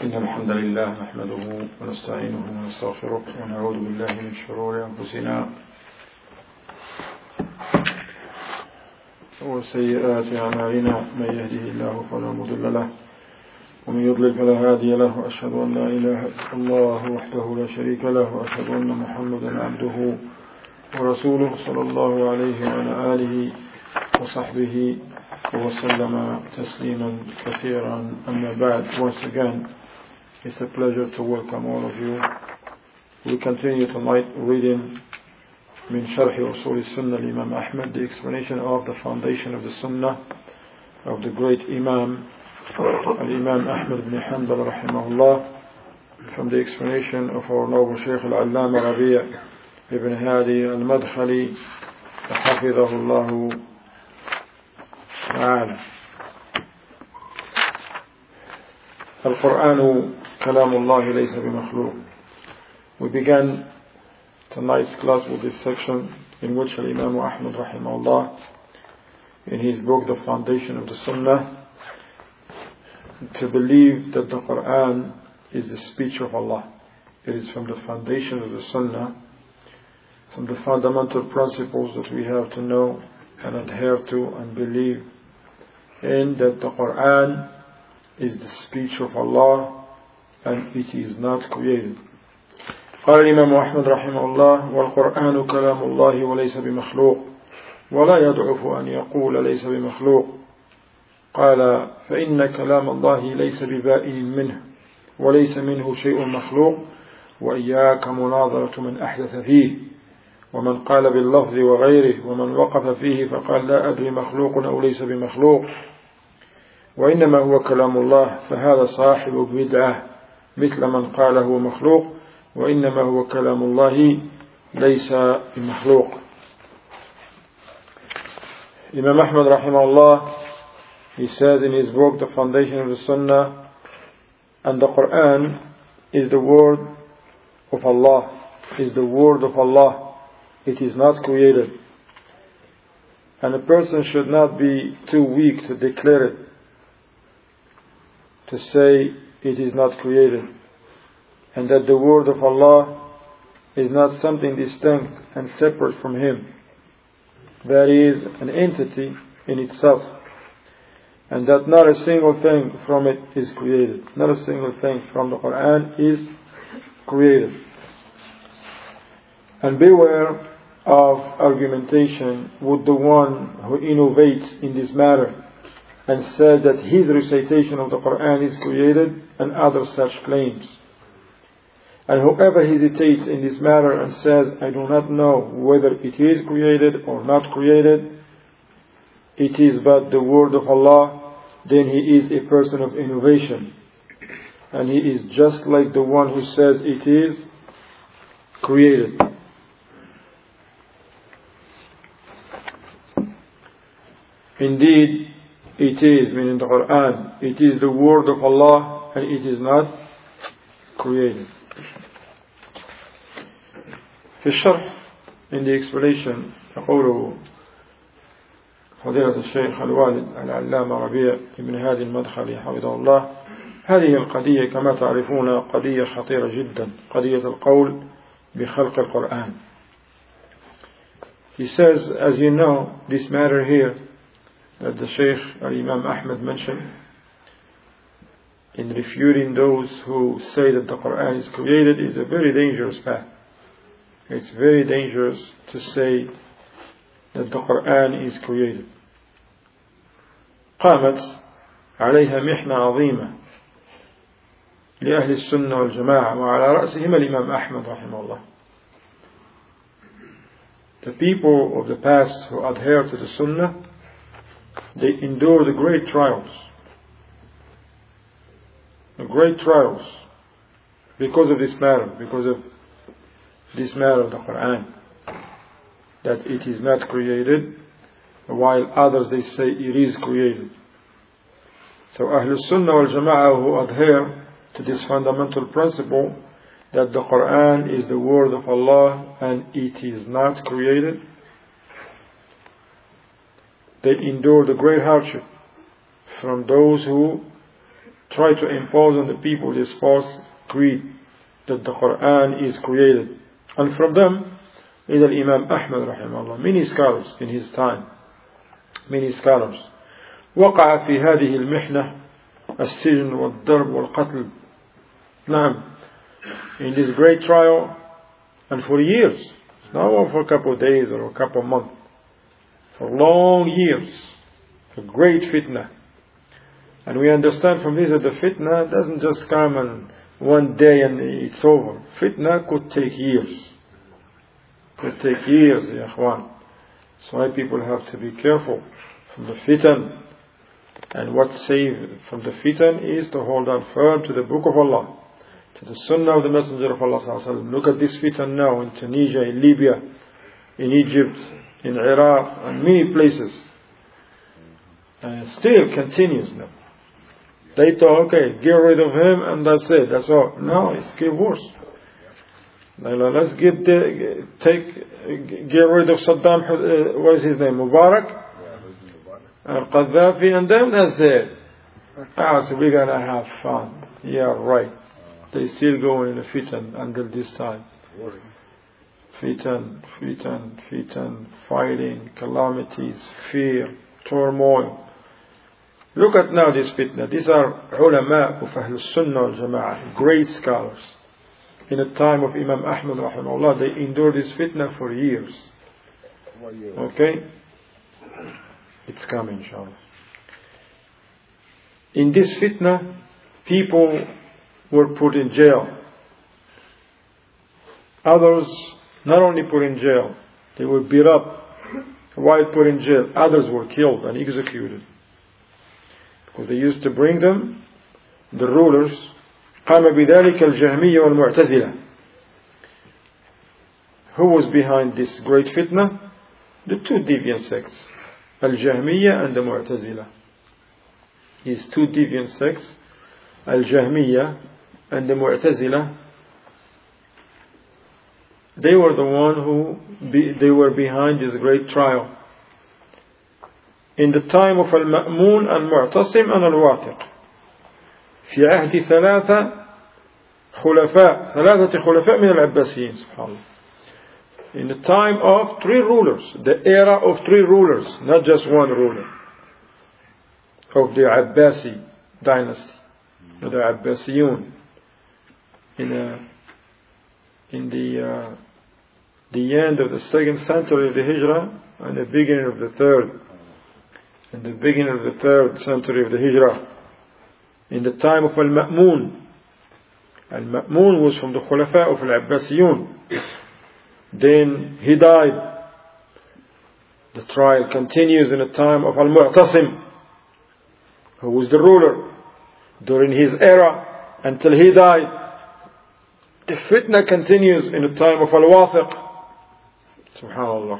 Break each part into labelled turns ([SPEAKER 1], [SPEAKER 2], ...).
[SPEAKER 1] إن الحمد لله نحمده ونستعينه ونستغفره ونعوذ بالله من شرور أنفسنا وسيئات أعمالنا من يهده الله فلا مضل له ومن يضلل فلا هادي له وأشهد أن لا إله إلا الله وحده لا شريك له وأشهد أن محمدا عبده ورسوله صلى الله عليه وعلى آله وصحبه وسلم تسليما كثيرا. أما بعد, once again it's a pleasure to welcome all of you. We continue tonight reading من شرح أصول السنة الإمام أحمد, the explanation of the foundation of the Sunnah of the great Imam Al-Imam Ahmad ibn Hanbal rahimahullah, from the explanation of our noble Shaykh Al-Allama Rabi' ibn Hadi Al-Madkhali حفظه الله تعالى. القرآن كلام الله ليس بمخلوق. We began tonight's class with this section in which Imam Ahmad rahimahullah, in his book The Foundation of the Sunnah, to believe that the Quran is the speech of Allah. It is from the foundation of the Sunnah, from the fundamental principles that we have to know and adhere to and believe in, that the Quran is the speech of Allah and it is not created. قال الإمام أحمد رحمه الله: والقرآن كلام الله وليس بمخلوق ولا يضعف أن يقول ليس بمخلوق. قال: فإن كلام الله ليس ببائن منه وليس منه شيء مخلوق، وإياك مناظرة من أحدث فيه، ومن قال باللفظ وغيره، ومن وقف فيه فقال لا أدري مخلوق أو ليس بمخلوق، وإنما هو كلام الله، فهذا صاحب بدعة مثل من قال هو مخلوق، وإنما هو كلام الله ليس بمخلوق. Imam Ahmad rahimahullah, he says in his book The Foundation of the Sunnah, and the Quran is the word of Allah, is the word of Allah. It is not created, and a person should not be too weak to declare it, to say it is not created, and that the word of Allah is not something distinct and separate from Him. That is an entity in itself, and that not a single thing from it is created. Not a single thing from the Quran is created. And beware of argumentation with the one who innovates in this matter and says that his recitation of the Quran is created, and other such claims. And whoever hesitates in this matter and says, I do not know whether it is created or not created, it is but the word of Allah, then he is a person of innovation, and he is just like the one who says it is created. Indeed, it is, meaning the Quran, it is the word of Allah and it is not created. في الشرح, in the explanation, يقول فضيلة الشيخ الوالد العلامة ربيع بن هادي المدخلي حفظه الله: هذه القضية كما تعرفون قضية خطيرة جدا، قضية القول بخلق القرآن. He says, as you know, this matter here that the Shaykh Imam Ahmad mentioned in refuting those who say that the Quran is created is a very dangerous path. It's very dangerous to say that the Quran is created. قامت عليها محنة عظيمة لأهل السنة والجماعة وعلى رأسهم الإمام أحمد رحمه الله. The people of the past who adhere to the Sunnah, they endure the great trials. The great trials because of this matter, because of this matter of the Quran, that it is not created, while others they say it is created. So Ahlul Sunnah wal Jama'ah who adhere to this fundamental principle that the Quran is the word of Allah and it is not created, they endure the great hardship from those who try to impose on the people this false creed that the Quran is created. And from them is Imam Ahmad rahimahullah, many scholars in his time, many scholars. وقع في هذه المحنة السجن والضرب والقتل. نعم, in this great trial, and for years, not for a couple of days or a couple of months, for long years, a great fitna. And we understand from this that the fitna doesn't just come in one day and it's over. Fitna could take years. Could take years, ya ikhwan. That's why people have to be careful from the fitan. And what saves from the fitan is to hold on firm to the Book of Allah, to the Sunnah of the Messenger of Allah sallallahu alaihi wasallam. Look at this fitan now in Tunisia, in Libya, in Egypt, in Iraq, and many places. And it still continues now. They thought, okay, get rid of him and that's it, that's all. No, it's getting worse. Let's get rid of Saddam, what is his name, Mubarak, Al-Qaddafi, and then that's it. So we're going to have fun. Yeah, right. They still going in a fitan until this time. Fitan, fighting, calamities, fear, turmoil. Look at now this fitna. These are ulama of Ahlul Sunnah wal Jama'ah, great scholars. In the time of Imam Ahmad rahimahullah, they endured this fitna for years. Okay? It's coming, inshallah. In this fitna, people were put in jail. Others not only put in jail, they were beat up while put in jail. Others were killed and executed. Because they used to bring them, the rulers, قام بذلك الجهمية والمعتزلة. Who was behind this great fitna? The two deviant sects, Al-Jahmiyyah and the Mu'tazila. These two deviant sects, Al-Jahmiyyah and the Mu'tazila, they were the one they were behind this great trial. In the time of Al-Ma'mun, Al-Mu'tasim and Al-Wathiq. في عهد ثلاثة خلفاء من العباسيين, سبحان الله. In the time of three rulers, the era of three rulers, not just one ruler, of the Abbasi dynasty, the Abbasiyun. In the end of the 2nd century of the Hijrah and the beginning of the 3rd. In the beginning of the 3rd century of the Hijrah, in the time of Al-Ma'mun. Al-Ma'mun was from the Khulafa of Al-Abbasiyun. Then he died. The trial continues in the time of Al-Mu'tasim, who was the ruler during his era until he died. The fitna continues in the time of Al-Wathiq. Subhanallah.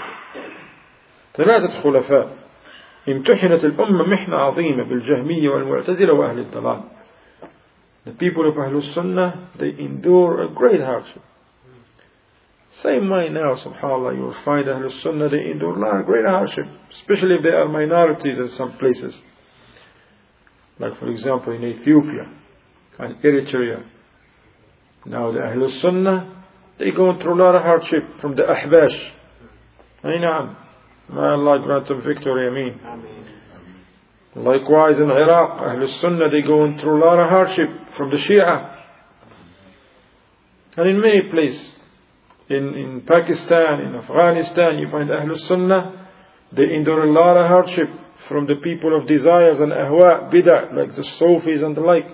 [SPEAKER 1] 3 خلفاء. امتحنت الأمة محنة عظيمة بالجهمية والمعتزلة وأهل الضلال. The people of Ahlul Sunnah, they endure a great hardship. Same way now, subhanAllah, you will find Ahlul Sunnah, they endure a lot of great hardship, especially if they are minorities in some places. Like for example in Ethiopia and Eritrea. Now the Ahlul Sunnah, they go through a lot of hardship from the Ahbash. Naam. May Allah grant them victory, Ameen. Likewise in Iraq, Ahlul Sunnah, they go through a lot of hardship from the Shia. And in many places, in Pakistan, in Afghanistan, you find Ahlul Sunnah, they endure a lot of hardship from the people of desires and ahwa, bid'ah, like the Sufis and the like.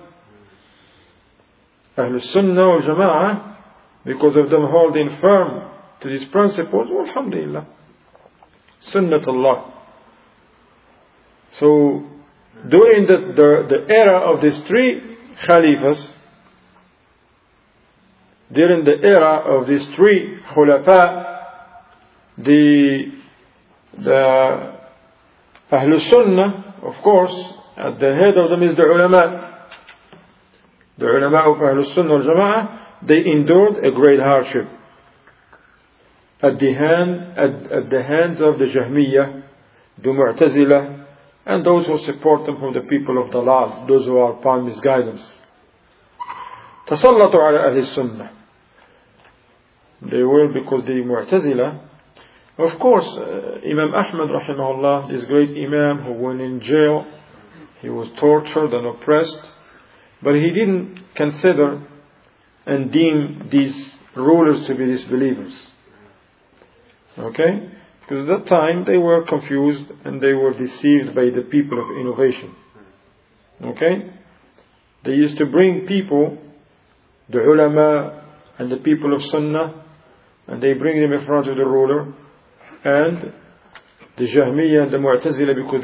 [SPEAKER 1] Ahlul Sunnah wal Jama'ah, because of them holding firm to these principles, alhamdulillah. Sunnatullah. So, during the era of these 3 Khalifas, during the era of these 3 Khulafa, the Ahlul Sunnah, of course, at the head of them is the ulama. The ulama of Ahlul Sunnah wal Jama'ah, they endured a great hardship at the hands of the Jahmiyyah, the Mu'tazila, and those who support them from the people of Dalal, those who are upon misguidance. تسلطوا على أهل السنة. They will, because the Mu'tazila, of course, Imam Ahmad rahimahullah, this great Imam who went in jail, he was tortured and oppressed, but he didn't consider and deem these rulers to be disbelievers. Okay? Because at that time they were confused and they were deceived by the people of innovation. Okay? They used to bring people, the ulama and the people of Sunnah, and they bring them in front of the ruler, and the Jahmiyyah and the Mu'tazila, because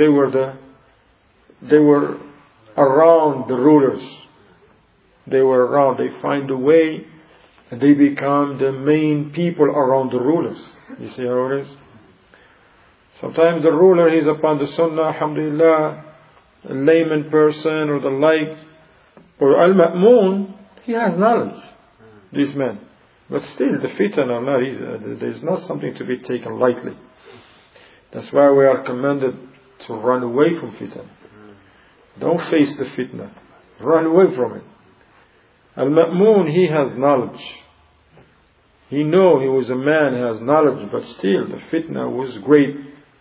[SPEAKER 1] they were around the rulers. They were around. They find a way, and they become the main people around the rulers. You see how it is? Sometimes the ruler, he's upon the Sunnah, alhamdulillah, a layman person or the like, or Al-Ma'mun, he has knowledge, this man. But still, the fitan are not easy. There is not something to be taken lightly. That's why we are commanded to run away from fitan. Don't face the fitna. Run away from it. Al-Ma'mun, he has knowledge. He know he was a man who has knowledge, but still the fitna was great.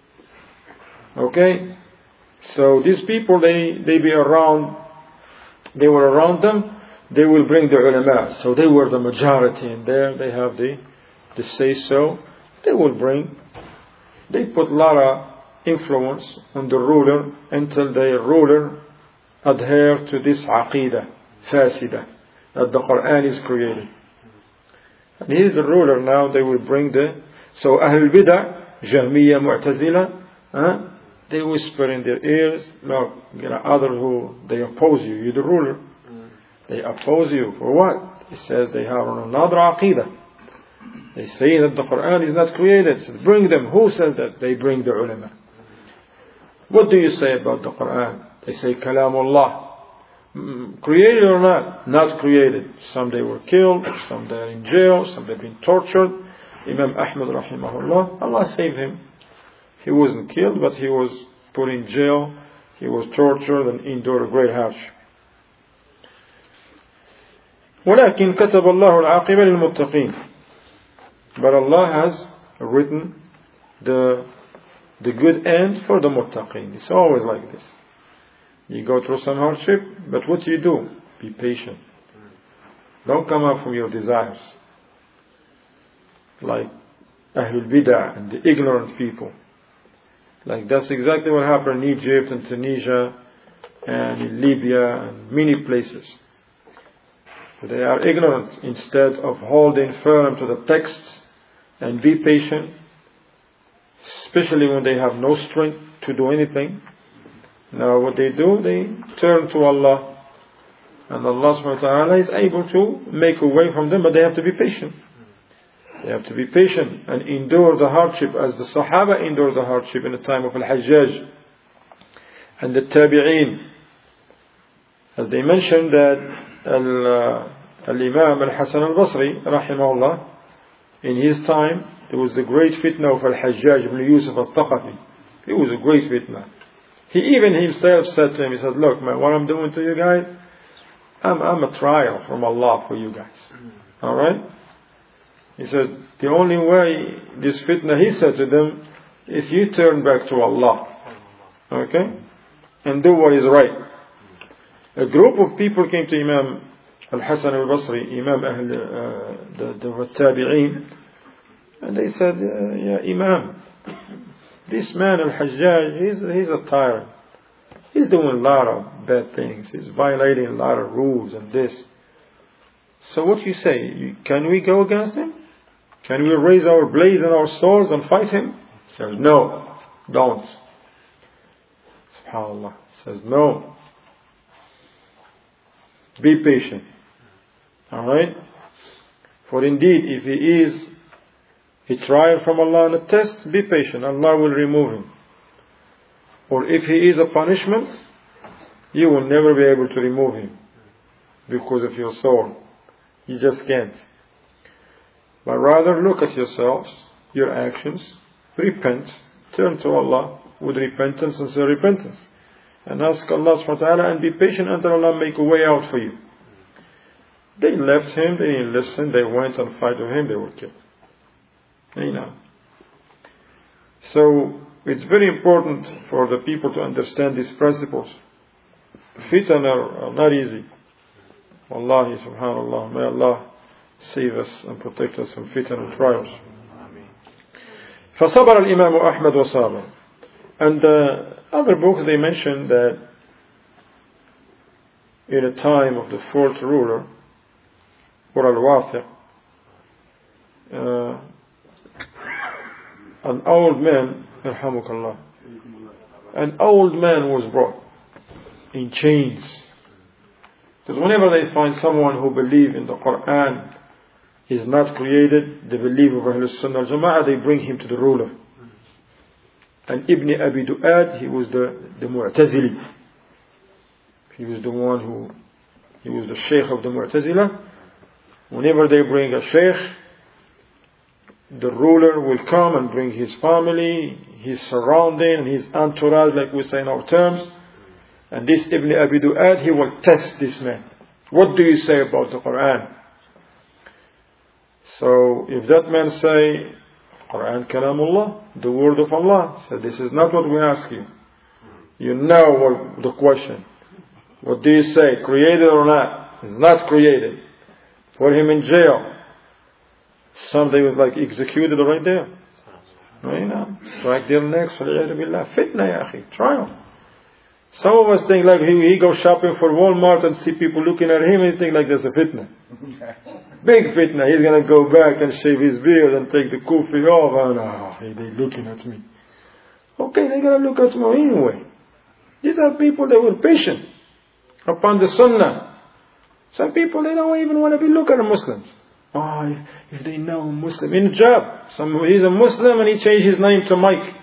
[SPEAKER 1] Okay? So these people, they be around, they were around them, they will bring the ulama. So they were the majority, and there they have the say so. They will bring, they put a lot of influence on the ruler until the ruler adhere to this aqidah, fasida, that the Quran is created. And he is the ruler now. They will bring so Ahlul Bid'ah, Jahmiyyah, Mu'tazila, they whisper in their ears, no, there are others who, they oppose you. You're the ruler. They oppose you for what? It says they have another aqidah. They say that the Quran is not created. So bring them. Who says that? They bring the ulama. What do you say about the Quran? They say Kalamullah. Created or not? Not created. Some they were killed, some they are in jail, some they've been tortured. Imam Ahmad rahimahullah, Allah saved him. He wasn't killed, but he was put in jail. He was tortured and endured a great hardship. ولكن كتب الله العاقبة للمتقين. But Allah has written the good end for the muttaqin. It's always like this. You go through some hardship, but what do? Be patient. Don't come up from your desires. Like Ahlul Bid'ah and the ignorant people. Like that's exactly what happened in Egypt and Tunisia and in Libya and many places. They are ignorant. Instead of holding firm to the texts and be patient, especially when they have no strength to do anything. Now what they do, they turn to Allah, and Allah subhanahu wa ta'ala is able to make a way from them, but they have to be patient. They have to be patient and endure the hardship as the Sahaba endured the hardship in the time of Al-Hajjaj and the Tabi'een. As they mentioned that Al-Imam Al-Hasan Al-Basri rahimahullah, in his time there was the great fitna of Al-Hajjaj ibn Yusuf Al-Thaqafi. It was a great fitna. He even himself said to him, he said, look man, what I'm doing to you guys, I'm a trial from Allah for you guys. Alright? He said, the only way this fitna, he said to them, if you turn back to Allah, okay, and do what is right. A group of people came to Imam Al-Hasan Al-Basri, Imam the Tabi'een, and they said, yeah, Imam, this man Al-Hajjaj, he's a tyrant. He's doing a lot of bad things. He's violating a lot of rules and this. So what you say? Can we go against him? Can we raise our blades and our swords and fight him? He says, no, don't. SubhanAllah. He says, no. Be patient. Alright? For indeed, if he is a trial from Allah and a test, be patient. Allah will remove him. Or if he is a punishment, you will never be able to remove him because of your soul. You just can't. But rather look at yourselves, your actions, repent, turn to Allah with repentance and sincere repentance. and ask Allah subhanahu wa ta'ala and be patient until Allah make a way out for you. They left him, they didn't listen, they went and fight with him, they were killed. You know. So it's very important for the people to understand these principles. Fitan are not easy. Wallahi, subhanallah, may Allah save us and protect us from fitan and trials. فصبر الإمام أحمد وصابر. And the other books they mentioned that in a time of the fourth ruler, or al-Wathiq, an old man, yarhamukallah, an old man was brought in chains. Because whenever they find someone who believes in the Quran is not created, the believer of Ahlul Sunnah al-Jama'ah, they bring him to the ruler. And Ibn Abi Du'ad, he was the Mu'tazili. He was the one who, he was the Sheikh of the Mu'tazila. Whenever they bring a Sheikh, the ruler will come and bring his family, his surrounding, and his entourage, like we say in our terms. And this Ibn Abi Du'ad, he will test this man. What do you say about the Quran? So if that man say, Quran Kalamullah, the word of Allah, so this is not what we ask you. You know what the question. What do you say? Created or not? It's not created. Put him in jail. Somebody was like executed right there. You know, strike their necks. Fitna, ya akhi. Trial. Some of us think like he goes shopping for Walmart and see people looking at him and he think like there's a fitna. Big fitna. He's going to go back and shave his beard and take the kufi off. And they're looking at me. Okay, they're going to look at me anyway. These are people that were patient upon the sunnah. Some people, they don't even want to be looking at Muslims. If they know a Muslim. In job, he's a Muslim and he changed his name to Mike.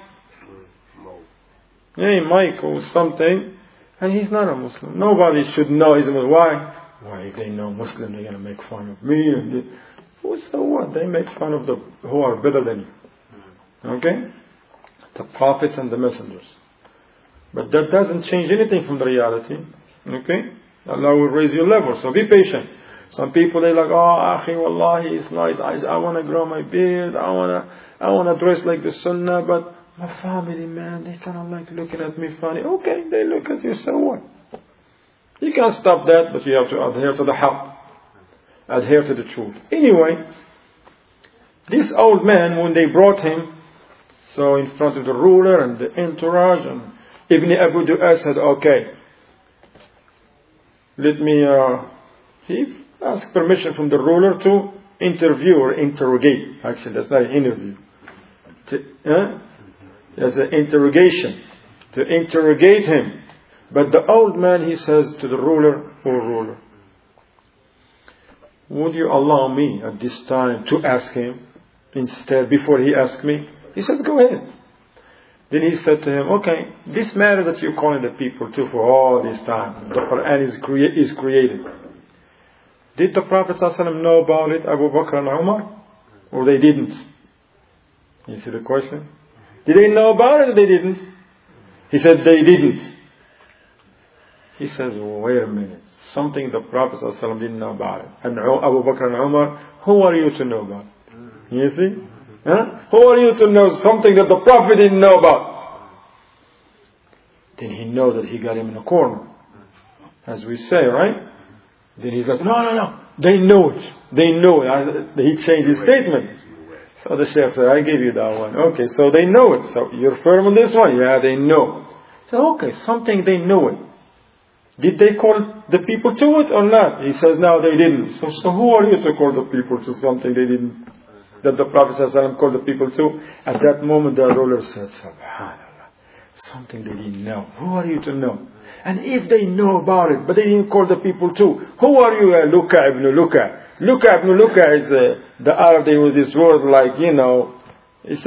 [SPEAKER 1] Hey, Mike or something. And he's not a Muslim. Nobody should know he's a Muslim. Why? If they know Muslim, they're going to make fun of me. So what? They make fun of the who are better than you. Okay? The prophets and the messengers. But that doesn't change anything from the reality. Okay? Allah will raise your level. So be patient. Some people, they're like, akhi, wallahi, it's nice. I want to grow my beard. I want to dress like the sunnah. But my family, man, they kind of like looking at me funny. Okay, they look at you, so what? You can't stop that, but you have to adhere to the haqq. Adhere to the truth. Anyway, this old man, when they brought him, so in front of the ruler and the entourage, and Ibn Abu Du'ad said, okay, let me, he asked permission from the ruler to interview or interrogate. Actually, that's not an interview. That's an interrogation. To interrogate him. But the old man, he says to the ruler, "O ruler, would you allow me at this time to ask him instead, before he asked me?" He said, "Go ahead." Then he said to him, "Okay, this matter that you're calling the people to for all this time, the Quran is created. Did the Prophet ﷺ know about it, Abu Bakr and Umar? Or they didn't?" You see the question? Did they know about it or they didn't? He said they didn't. He says, wait a minute. Something the Prophet ﷺ didn't know about it. And Abu Bakr and Umar, who are you to know about it? You see? Who are you to know something that the Prophet didn't know about? Then he knows that he got him in a corner. As we say, right? Then he's like, no. They know it. They know it. He changed his statement. So the Shaykh said, I gave you that one. Okay, so they know it. So you're firm on this one? Yeah, they know. So okay, something they know it. Did they call the people to it or not? He says, no, they didn't. So who are you to call the people to something they didn't? That the Prophet ﷺ called the people to? At that moment the ruler said, Subhanallah, something they didn't know. Who are you to know? And if they know about it, but they didn't call the people to, who are you, Luka ibn Luka? Luka ibn Luka is the Arab, they use this word like, it's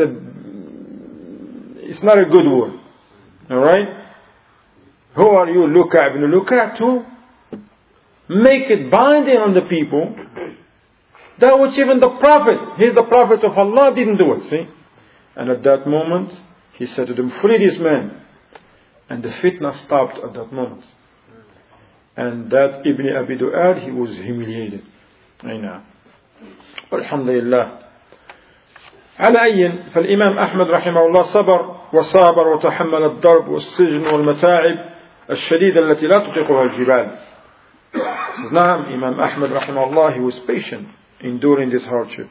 [SPEAKER 1] not a good word. Alright? Who are you, Luka ibn Luka, to make it binding on the people, that which even the Prophet, he's the Prophet of Allah, didn't do it, see? And at that moment, he said to them, free this man. And the fitna stopped at that moment. And that Ibn Abi Du'ad, he was humiliated. I know. والحمد لله. على أي فالإمام أحمد رحمه الله صبر وتحمل الضرب والسجن والمتاعب الشديدة التي لا تطيقها الجبال. نعم, Imam Ahmad رحمه الله, he was patient enduring this hardship.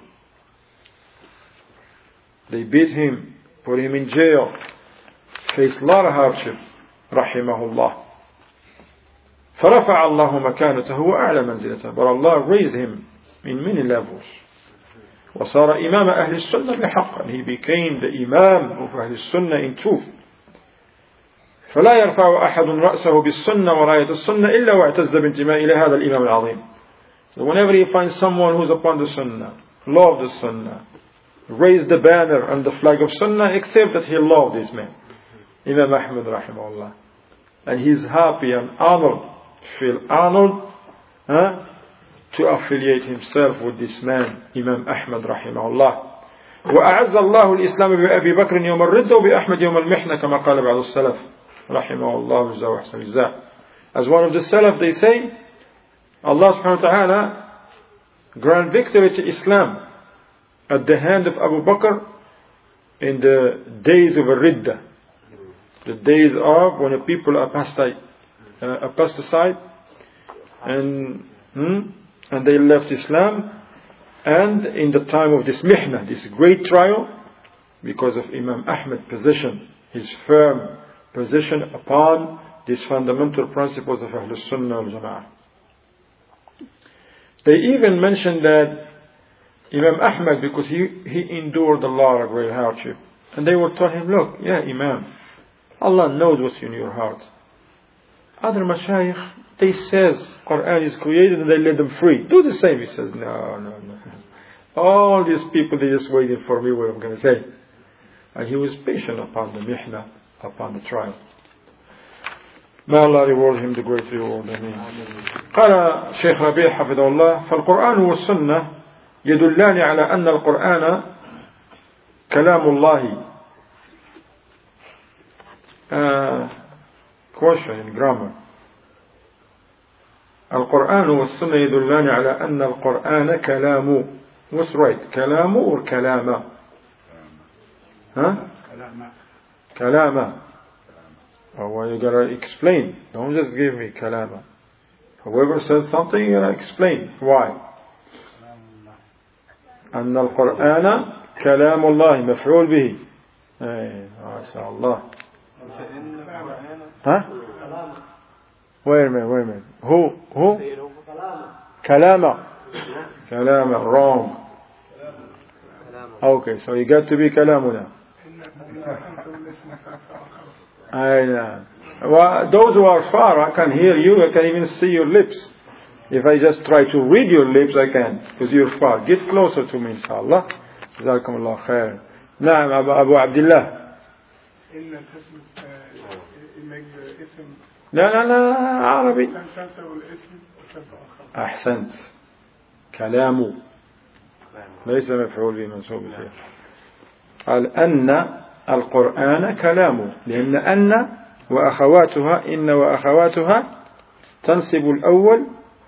[SPEAKER 1] They beat him, put him in jail, faced a lot of hardship. رحمه الله. فرفع الله مكانته وأعلى منزلته. But Allah raised him in many levels. وصار إمام أهل السنة بحق. And he became the Imam of أهل السنة in truth. فلا يرفع أحد رأسه بالسنة وراية السنة إلا واعتز بانتماء إلى هذا الإمام العظيم. So whenever you find someone who's upon the Sunnah, love the Sunnah, raise the banner and the flag of Sunnah, except that he loved this man, Imam Ahmad rahimahullah. And he's happy and honored, feel honored to affiliate himself with this man, Imam Ahmad rahimahullah. وأعز الله الإسلام بأبي بكر يوم الردة وبأحمد يوم المحنة كما قال بعض السلف رحمه الله جزاه وأحسن الجزاء. As one of the Salaf, they say, Allah subhanahu wa ta'ala grant victory to Islam at the hand of Abu Bakr in the days of Ridda, the days of when the people apostasized and they left Islam, and in the time of this mihna, this great trial, because of Imam Ahmad's position, his firm position upon these fundamental principles of Ahlul Sunnah wal Jama'ah. They even mentioned that Imam Ahmad, because he endured a lot of great hardship, and they would tell him, look, yeah, Imam, Allah knows what's in your heart. Other mashayikh, they says Quran is created and they let them free. Do the same. He says, no. All these people, they're just waiting for me what I'm going to say. And he was patient upon the mihna, upon the trial. May Allah reward him the great reward. قال شيخ ربيع حفظه الله فالقرآن والسنة يدلان على أن القرآن كلام الله. Question in grammar. القرآن والسنة يدلان على أن القرآن كلام. What's right? كلام or كلام? كلام. Oh, well, you gotta explain. Don't just give me كلام. Whoever says something, you gotta explain. Why? أن القرآن كلام الله مفعول به. ما شاء الله. Wait a minute. Who? Kalama. Wrong. Okay, so you got to be kalamuna. Well, those who are far, I can hear you, I can even see your lips. If I just try to read your lips, I can, because you're far. Get closer to me, inshallah. جزاكم الله خير. نعم أبو عبد الله. لا عربي. أحسنت. كلام ليس مفعول به منصوب به. قال أن القرآن كلام، لأن أن وأخواتها إن وأخواتها تنصب الأول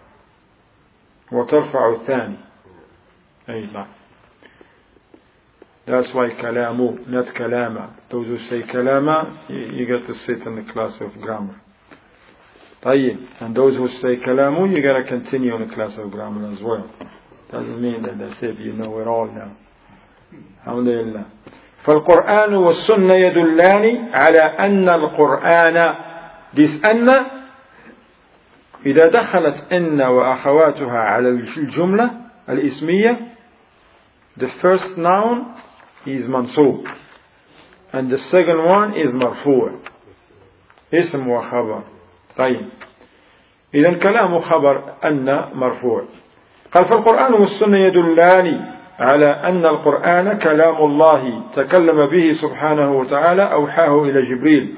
[SPEAKER 1] وترفع الثاني. أي نعم. That's why kalamu, not kalama. Those who say kalama, you get to sit in the class of grammar. طيب. And those who say kalamu, you got to continue in the class of grammar as well. Doesn't mean that that's it, you know it all now. Alhamdulillah. فالقرآن والسنة يدلان على أن القرآن this أن إذا دخلت أن وأخواتها على الجملة الإسمية, the first noun is mansub and the second one is مرفوع اسم وخبر. طيب إذا الكلام خبر أن مرفوع. قال فالقرآن والسنة يدلان على أن القرآن كلام الله تكلم به سبحانه وتعالى أوحاه إلى جبريل.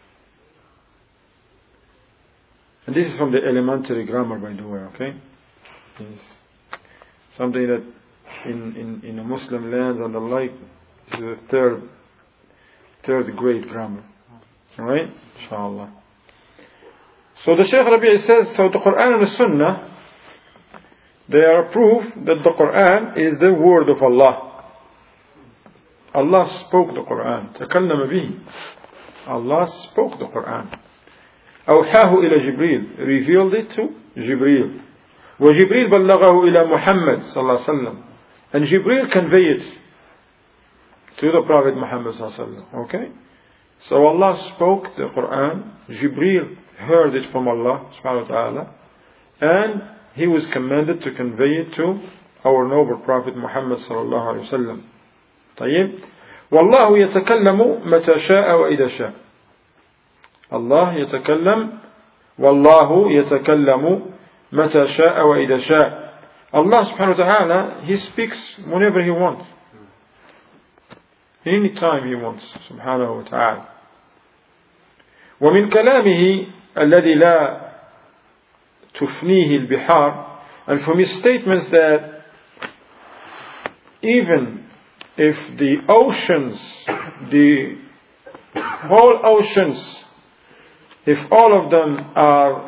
[SPEAKER 1] And this is from the elementary grammar, by the way, okay? It's something that in the Muslim lands and the like, this is the third grade grammar. Right? Inshallah. So the Shaykh Rabi' says, so the Quran and the Sunnah, they are proof that the Quran is the word of Allah. Allah spoke the Quran. تكلم به. Allah spoke the Quran. أوحاه إلى جبريل. Revealed it to Jibreel. وجبريل بلغه إلى محمد صلى الله عليه وسلم. And Jibreel conveyed it to the Prophet Muhammad صلى الله عليه وسلم. Okay? So Allah spoke the Quran. Jibreel heard it from Allah subhanahu wa ta'ala. And he was commanded to convey it to our noble Prophet Muhammad صلى الله عليه وسلم. طيب. والله يتكلم متى شاء وإذا شاء. الله يتكلم والله يتكلم متى شاء وإذا شاء. Allah subhanahu wa ta'ala, He speaks whenever He wants. Any time He wants subhanahu wa ta'ala. ومن كلامه الذي لا تفنيه البحار, and from His statements that even if the oceans, the whole oceans, if all of them are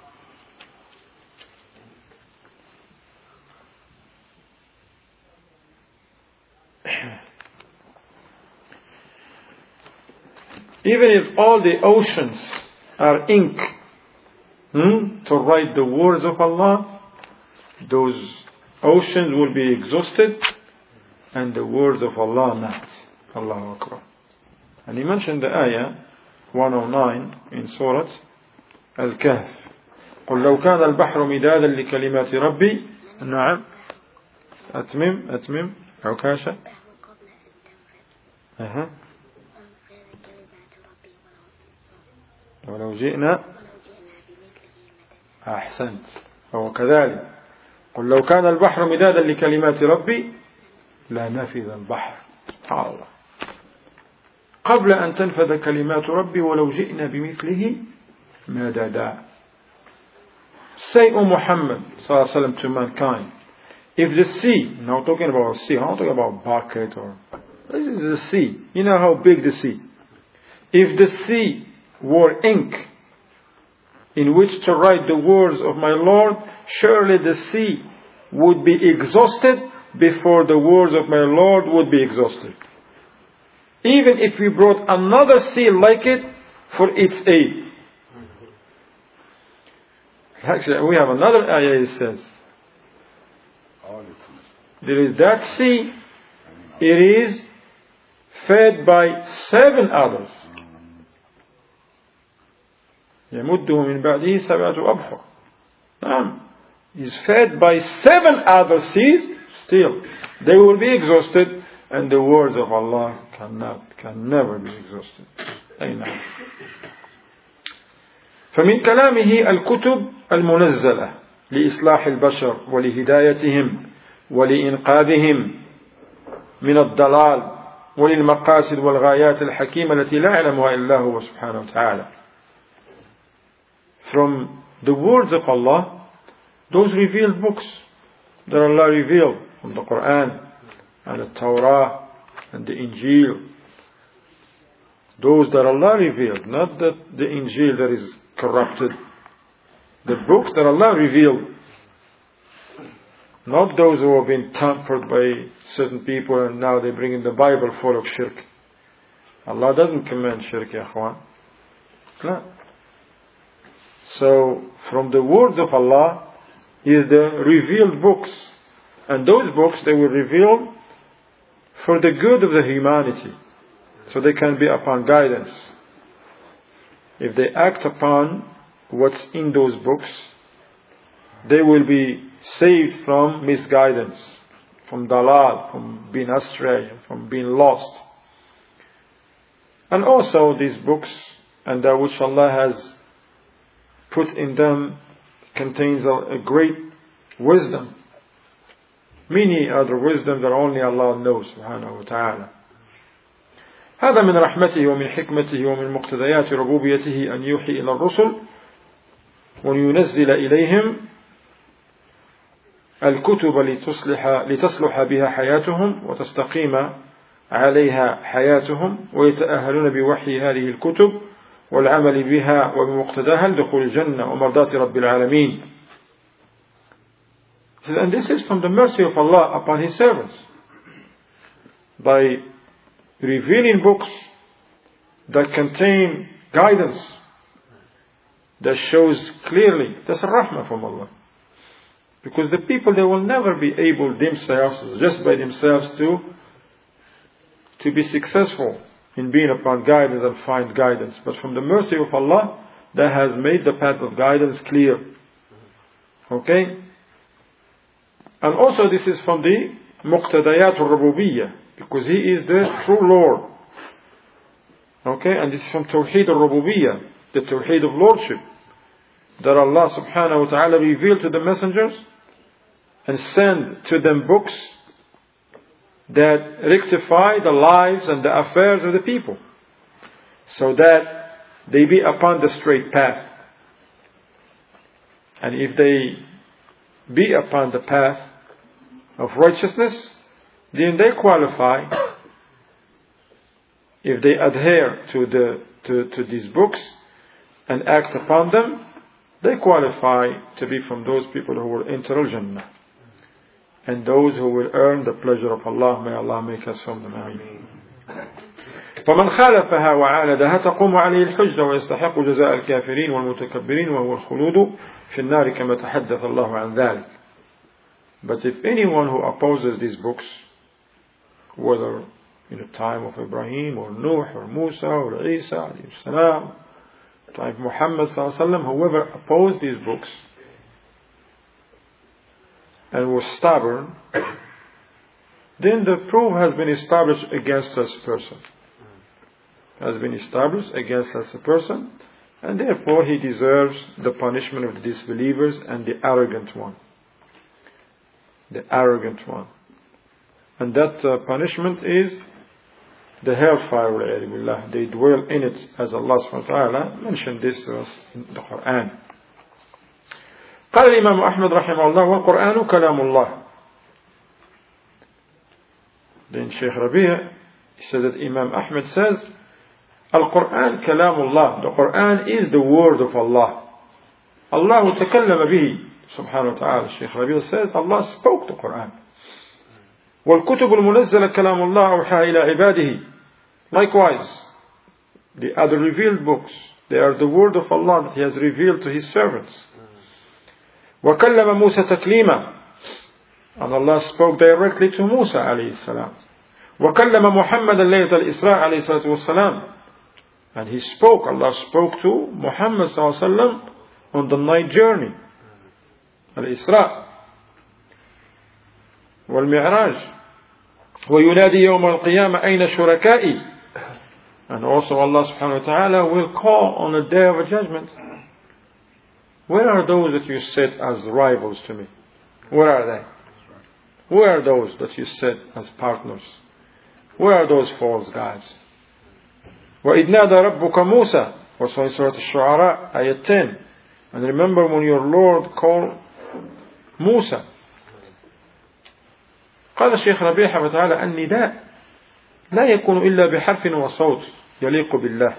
[SPEAKER 1] even if all the oceans are ink to write the words of Allah, those oceans will be exhausted and the words of Allah not. Allahu Akbar. And he mentioned the ayah 109 in Surah Al-Kahf. قل لو كان البحر مدادا لكلمات ربي. نعم. أتمم عكاشة. ولو جئنا أحسنت. فهو كذلك. قل لو كان البحر مدادا لكلمات ربي لا نفذ البحر. سبحان الله. قبل أن تنفذ كلمات ربي ولو جئنا بمثله مددا. Say, O Muhammad sallallahu alaihi wasallam, to mankind, if the sea, now talking about sea, I'm not talking about bucket or, this is the sea. You know how big the sea. If the sea were ink in which to write the words of my Lord, surely the sea would be exhausted before the words of my Lord would be exhausted. Even if we brought another sea like it for its aid. Actually, we have another ayah, it says, there is that sea, it is fed by 7 others. يمده من بعده 7 أبحر. Is fed by 7 other seas. Still, they will be exhausted, and the words of Allah can never be exhausted. أين. فمن كلامه الكتب المنزلة لإصلاح البشر ولهدايتهم ولإنقاذهم من الضلال وللمقاصد والغايات الحكيمة التي لا يعلمها إلا هو سبحانه وتعالى. From the words of Allah, those revealed books that Allah revealed, from the Quran and the Torah and the Injil, those that Allah revealed, not that the Injil that is corrupted, the books that Allah revealed, not those who have been tampered by certain people and now they bring in the Bible full of shirk. Allah doesn't command shirk, ya akhwan. No. So, from the words of Allah is the revealed books. And those books, they were revealed for the good of the humanity. So they can be upon guidance. If they act upon what's in those books, they will be saved from misguidance, from dalal, from being astray, from being lost. And also these books, and that which Allah has put in them, contains a great wisdom. Many other wisdom that only Allah knows subhanahu wa ta'ala. هذا من رحمته ومن حكمته ومن مقتضيات ربوبيته أن يوحي إلى الرسل وينزل إليهم الكتب لتصلح بها حياتهم وتستقيم عليها حياتهم ويتأهلون بوحي هذه الكتب والعمل بها وبمقتضاها لدخول الجنة ومرضات رب العالمين. And this is from the mercy of Allah upon His servants. By revealing books that contain guidance, that shows clearly, that's a rahmah from Allah. Because the people, they will never be able themselves, just by themselves, to be successful in being upon guidance and find guidance. But from the mercy of Allah, that has made the path of guidance clear. Okay? And also this is from the muqtadayat al-rububiyyah, because He is the true Lord. Okay? And this is from Tawheed al-rububiyyah, the Tawheed of Lordship, that Allah subhanahu wa ta'ala revealed to the messengers and send to them books that rectify the lives and the affairs of the people, so that they be upon the straight path. And if they be upon the path of righteousness, then they qualify. If they adhere to these books and act upon them, they qualify to be from those people who will enter al-Jannah, and those who will earn the pleasure of Allah. May Allah make us from them. Ameen. فمن خالفها وعاندها تقوم عليه الحجة ويستحق جزاء الكافرين والمتكبرين وهو الخلود في النار كما تحدث الله عن ذلك. But if anyone who opposes these books, whether in the time of Ibrahim or Nuh or Musa or Isa alayhi salam, time of Muhammad sallallahu alaihi wasallam, whoever opposed these books and was stubborn, then the proof has been established against such a person. Has been established against such a person, and therefore he deserves the punishment of the disbelievers and the arrogant one. The arrogant one. And that punishment is the hellfire. They dwell in it, as Allah subhanahu wa ta'ala mentioned this to us in the Quran. قال الإمام أحمد رحمه الله والقرآن كلام الله. Then Shaykh Rabi' said that Imam Ahmed says Al-Quran كلام الله. The Quran is the word of Allah. Allah تكلم به سبحانه وتعالى. Shaykh Rabi' says Allah spoke the Quran. والكتب المنزلة كلام الله أوحى إلى عباده. Likewise, the other revealed books, they are the word of Allah that He has revealed to His servants. وكلم موسى تكليما. And Allah spoke directly to Musa عليه السلام. وكلم محمد ليلة الإسراء عليه الصلاة والسلام. And He spoke, Allah spoke to Muhammad صلى الله عليه وسلم on the night journey, الإسراء والمعراج. وينادي يوم القيامة أين شركائي. And also Allah subhanahu wa ta'ala will call on the day of judgment, where are those that you set as rivals to me? Where are they? Where are those that you set as partners? Where are those false gods? وَإِذْ نَادَى رَبُّكَ مُوسَى. Also in Surah Al-Shu'ara, ayat 10. And remember when your Lord called Musa. قال الشيخ ربيع حفظه تعالى النداء لا يكون إلا بحرف وصوت يليق بالله.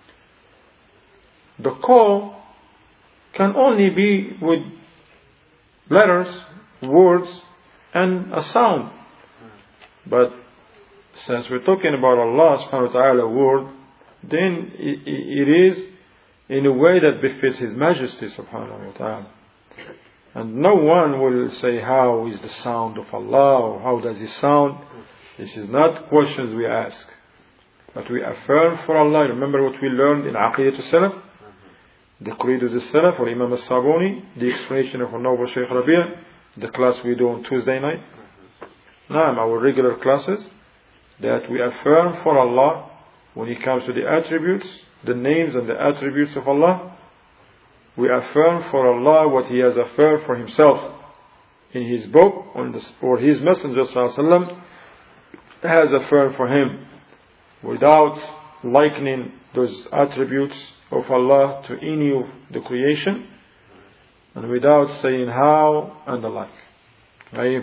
[SPEAKER 1] The call can only be with letters, words, and a sound. But since we're talking about Allah subhanahu wa ta'ala word, then it is in a way that befits His Majesty subhanahu wa ta'ala. And no one will say how is the sound of Allah or how does it sound. This is not questions we ask, but we affirm for Allah. Remember what we learned in Aqidat al-Salaf, the Creed of the Salaf, or Imam al-Sabuni, the explanation of our noble Shaykh Rabi', the class we do on Tuesday night. Now, our regular classes, that we affirm for Allah when it comes to the attributes, the names and the attributes of Allah. We affirm for Allah what He has affirmed for Himself in His book, or His Messenger ﷺ has affirmed for Him, without likening those attributes of Allah to any of the creation, and without saying how and the like. Right?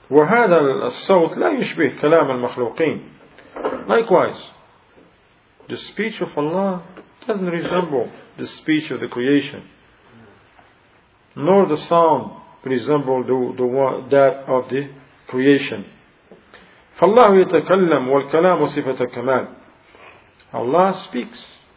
[SPEAKER 1] وهذا الصوت لا يشبه كلام المخلوقين. Likewise, the speech of Allah doesn't resemble the speech of the creation, nor the sound resemble that of the creation. فالله يتكلم والكلام صفة كمال. Allah speaks,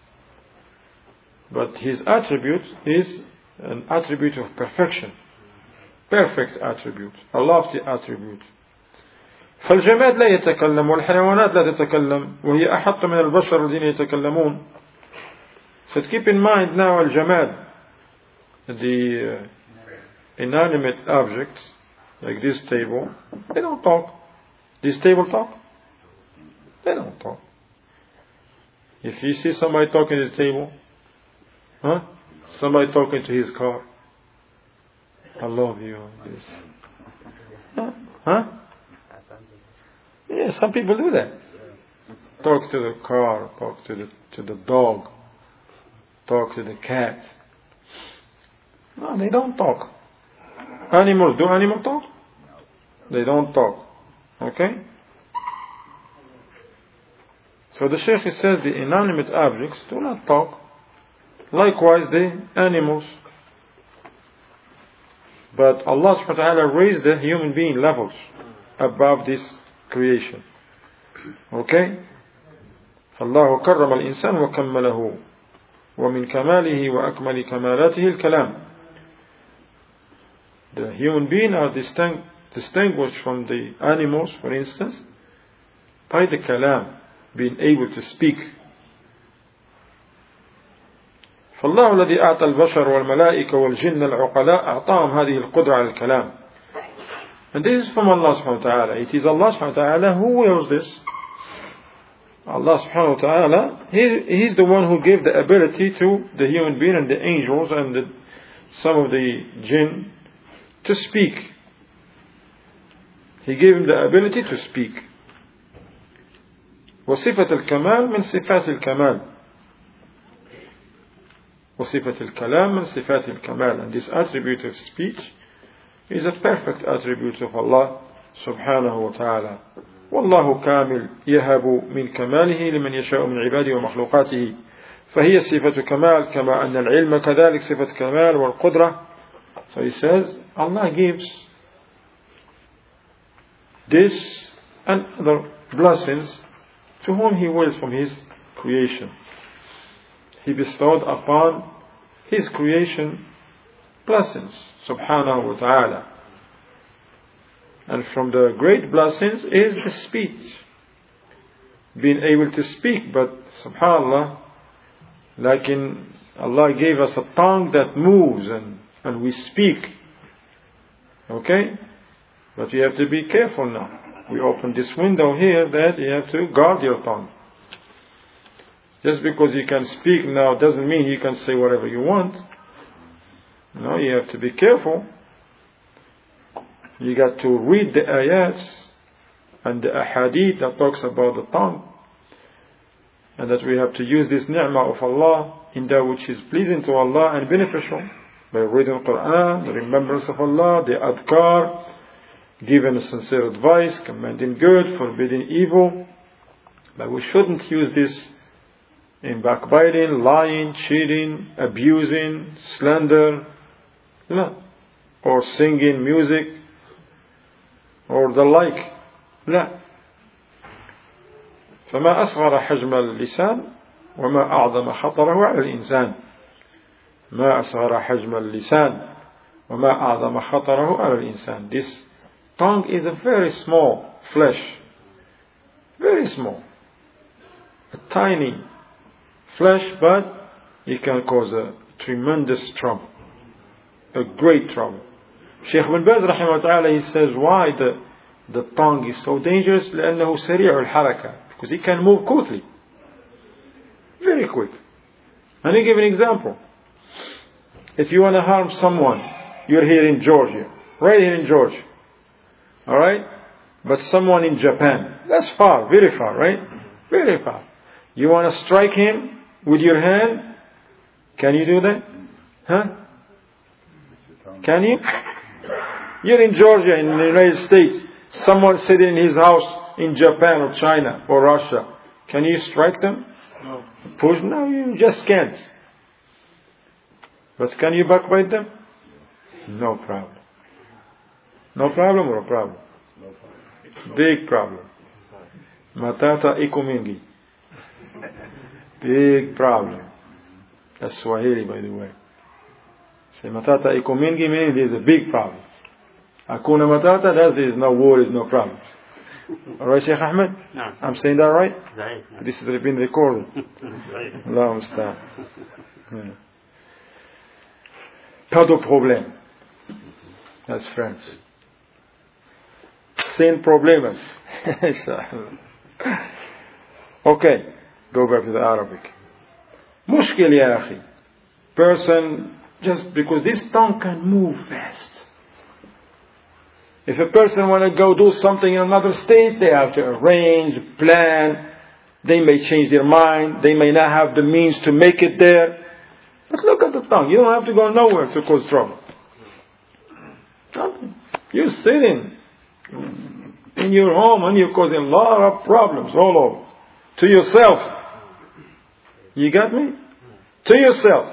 [SPEAKER 1] but His attribute is an attribute of perfection, perfect attribute, a lofty attribute. فالجماد لا يتكلم والحيوانات لا تتكلم وهي أحط من البشر الذين يتكلمون. So keep in mind now الجماد, the inanimate objects like this table, they don't talk. This table talk? They don't talk. If you see somebody talking to the table, somebody talking to his car, I love you. This. Yeah, some people do that. Talk to the car, talk to the dog, talk to the cat. No, they don't talk. Animals, do animals talk? They don't talk. Okay? So the Shaykh says the inanimate objects do not talk. Likewise the animals. But Allah subhanahu wa ta'ala raised the human being levels above this creation. Okay? فالله كرم الإنسان وكمله ومن كماله وأكمل كمالاته الكلام. The human being are distinguished from the animals, for instance, by the kalam, being able to speak. فالله الذي أعطى البشر والملائكة والجن العقلاء أعطاهم هذه القدرة على الكلام. And this is from Allah subhanahu wa ta'ala. It is Allah subhanahu wa ta'ala who wills this. Allah subhanahu wa ta'ala, He is the one who gave the ability to the human being and the angels and some of the jinn to speak. He gave him the ability to speak. وصفة الكمال من صفات الكمال. وصفة الكلام من صفات الكمال. And this attribute of speech is a perfect attribute of Allah subhanahu wa ta'ala. والله كامل يهب من كماله لمن يشاء من عباده ومخلوقاته. فهي صفة كمال كما أن العلم كذلك صفة كمال والقدرة. So he says Allah gives this and other blessings to whom He wills from His creation. He bestowed upon His creation blessings, subhanahu wa ta'ala. And from the great blessings is the speech. Being able to speak, but subhanallah, like Allah gave us a tongue that moves and we speak. Okay? But you have to be careful now. We open this window here that you have to guard your tongue. Just because you can speak now doesn't mean you can say whatever you want. No, you have to be careful. You got to read the ayats and the ahadith that talks about the tongue. And that we have to use this ni'mah of Allah in that which is pleasing to Allah and beneficial. By reading the Quran, the remembrance of Allah, the adhkar, giving sincere advice, commanding good, forbidding evil. But we shouldn't use this in backbiting, lying, cheating, abusing, slander, or singing music, or the like. لا. فما أصغر حجم اللسان وما أعظم خطره على الإنسان. ما أصغر حجم اللسان وما أعظم خطره على الإنسان. This tongue is a very small flesh, very small, a tiny flesh, but it can cause a tremendous trouble, a great trouble. Shaykh bin Baz rahimahullah ta'ala, he says why the tongue is so dangerous. لأنه سريع الحركة, because it can move quickly, very quick. And he give an example. If you want to harm someone, you're here in Georgia, right here in Georgia, alright? But someone in Japan, that's far, very far, right? Very far. You want to strike him with your hand? Can you do that? Huh? Can you? You're in Georgia, in the United States. Someone sitting in his house in Japan or China or Russia, can you strike them?
[SPEAKER 2] No.
[SPEAKER 1] Push? No, you just can't. But can you backbite them? No problem. No problem or a problem?
[SPEAKER 2] No problem.
[SPEAKER 1] Big problem. Matata iko mingi. Big problem. That's Swahili, by the way. Say matata iko mingi means there's a big problem. Hakuna matata, that is no worries, no problems. Alright, Sheikh Ahmed?
[SPEAKER 2] No.
[SPEAKER 1] I'm saying that right?
[SPEAKER 2] Right.
[SPEAKER 1] This has been recorded.
[SPEAKER 2] Right.
[SPEAKER 1] Allah musta'an. Pas de problème. That's French. Sin problemas. Okay, go back to the Arabic. Mushkil ya akhi. Person, just because this tongue can move fast. If a person want to go do something in another state, they have to arrange, plan. They may change their mind. They may not have the means to make it there. But look at the tongue. You don't have to go nowhere to cause trouble. Nothing. You're sitting in your home and you're causing a lot of problems all over. To yourself. You got me? To yourself.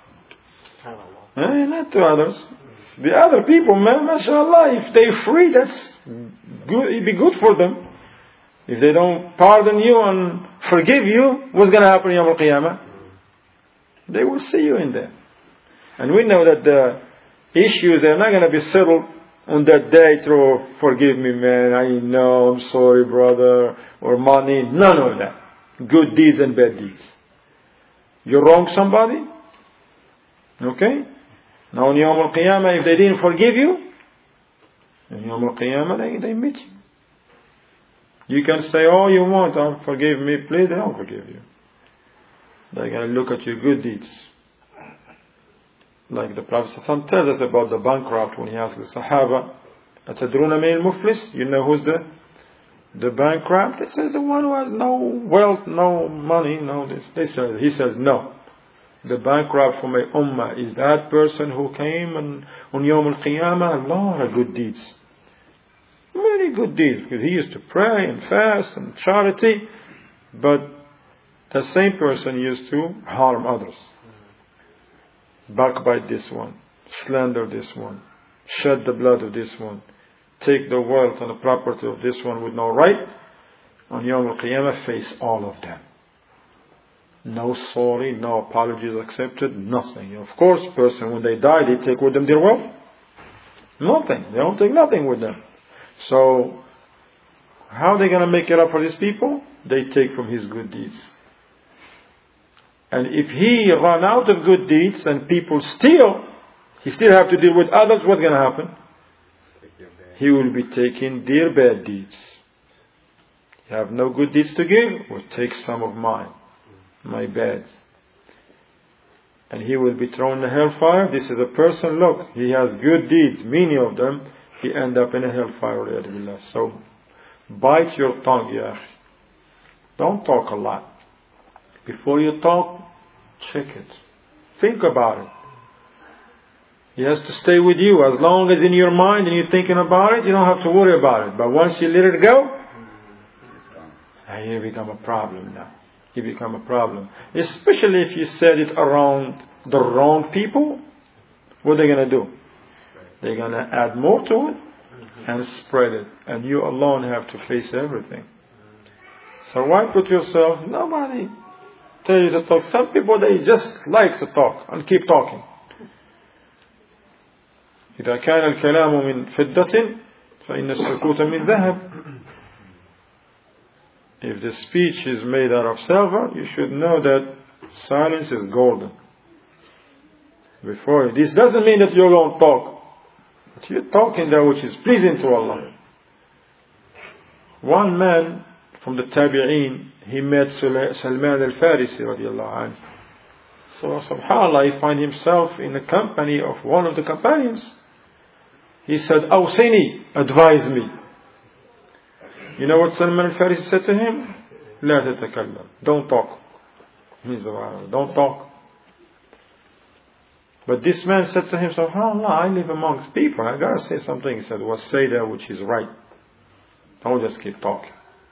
[SPEAKER 1] Not to others. The other people, man, mashallah, if they're free, that's good. It'd be good for them. If they don't pardon you and forgive you, what's going to happen in Yawm al-Qiyamah? They will see you in there. And we know that the issues, they're not going to be settled on that day through, forgive me, man, I know, I'm sorry, brother, or money. None of that. Good deeds and bad deeds. You wrong somebody? Okay? Now in Yawm al-Qiyamah, if they didn't forgive you, in Yawm al-Qiyamah, they meet you. You can say all you want, oh, forgive me, please, they don't forgive you. They're going to look at your good deeds. Like the Prophet ﷺ tells us about the bankrupt when he asked the Sahaba, Atadruna min al-muflis? You know who's the bankrupt? He says the one who has no wealth, no money, no this. He says no. The bankrupt from a ummah is that person who came and on Yawm al-Qiyamah, a lot of good deeds. Many good deeds. Because he used to pray and fast and charity. But the same person used to harm others. Backbite this one. Slander this one. Shed the blood of this one. Take the wealth and the property of this one with no right. On Yawm al-Qiyamah, face all of them. No sorry, no apologies accepted, nothing. Of course, person, when they die, they take with them their wealth? Nothing. They don't take nothing with them. So, how are they going to make it up for these people? They take from his good deeds. And if he run out of good deeds and people steal, he still have to deal with others, what's going to happen? He will be taking their bad deeds. You have no good deeds to give? Well, take some of mine. My bads. And he will be thrown in the hellfire. This is a person, look, he has good deeds, many of them, he end up in a hellfire. So, bite your tongue, ya. Don't talk a lot. Before you talk, check it. Think about it. He has to stay with you. As long as in your mind and you're thinking about it, you don't have to worry about it. But once you let it go, you become a problem now. You become a problem. Especially if you said it around the wrong people. What are they going to do? They're going to add more to it and spread it. And you alone have to face everything. So why put yourself, nobody tell you to talk. Some people, they just like to talk and keep talking. إذا كان الكلام من فضة فإن السكوت من ذهب. If the speech is made out of silver, you should know that silence is golden. This doesn't mean that you don't talk, but you're talking that which is pleasing to Allah. One man from the Tabi'een, he met Salman al-Farisi radiallahu anhu. So subhanAllah, he find himself in the company of one of the companions. He said, Awsini, advise me. You know what Salman al-Farisi said to him? لا تتكلم. Don't talk. Don't talk. But this man said to him, subhanAllah, I live amongst people. I gotta say something. He said, well, say that which is right. Don't just keep talking.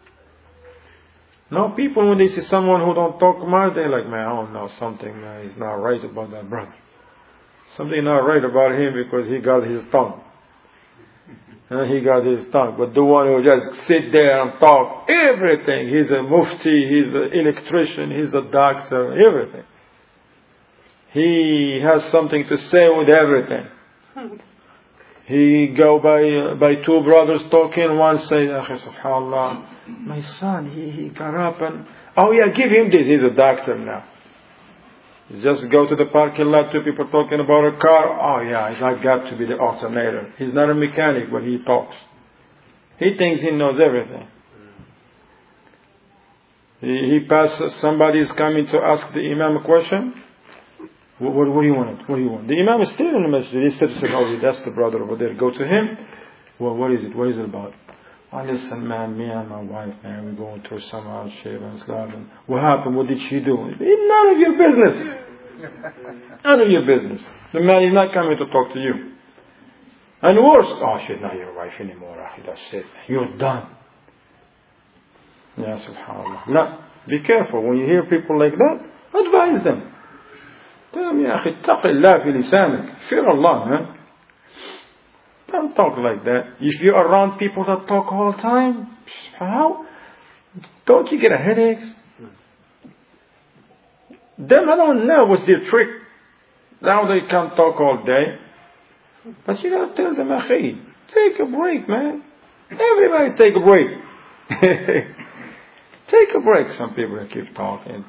[SPEAKER 1] Now people, when they see someone who don't talk much, they're like, man, I don't know, something is not right about that brother. Something not right about him because he got his tongue. He got his tongue. But the one who just sit there and talk everything, he's a mufti, he's an electrician, he's a doctor, everything. He has something to say with everything. He go by two brothers talking, one say, subhanallah, my son, he got up and, oh yeah, give him this, he's a doctor now. Just go to the parking lot, two people talking about a car, oh yeah, I got to be the alternator. He's not a mechanic, but he talks. He thinks he knows everything. He passes, somebody is coming to ask the imam a question. What do you want? What do you want? The imam is still in the masjid. He said, oh, that's the brother over there. Go to him. Well, what is it? What is it about? Oh, listen, man, me and my wife, man, we're going through some hardship and stuff. And what happened? What did she do? None of your business. None of your business. The man is not coming to talk to you. And worse, oh, she's not your wife anymore. That's it. You're done. Yeah, subhanAllah. No, be careful. When you hear people like that, advise them. Tell them, يا أخي اتق الله في لسانك. Fear Allah, man. Don't talk like that. If you're around people that talk all the time, how? Don't you get a headache? Them, I don't know what's their trick. Now they can't talk all day. But you gotta tell them, أخي, take a break, man. Everybody take a break. Take a break. Some people keep talking.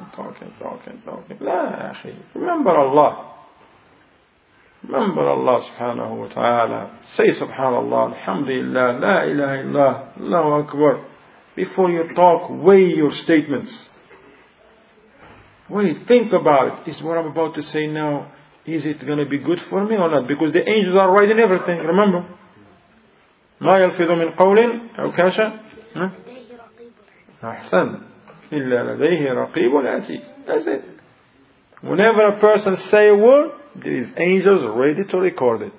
[SPEAKER 1] La, akhi. Remember Allah. Remember Allah subhanahu wa ta'ala. Say subhanallah, alhamdulillah, la ilaha illallah, Allahu Akbar. Before you talk, weigh your statements. Wait, think about it. Is what I'm about to say now, is it going to be good for me or not? Because the angels are writing everything, remember? ما يلفظ من قول أو كاشا أحسن إلا لديه رقيب عتيد. That's it. Whenever a person say a word, there is angels ready to record it.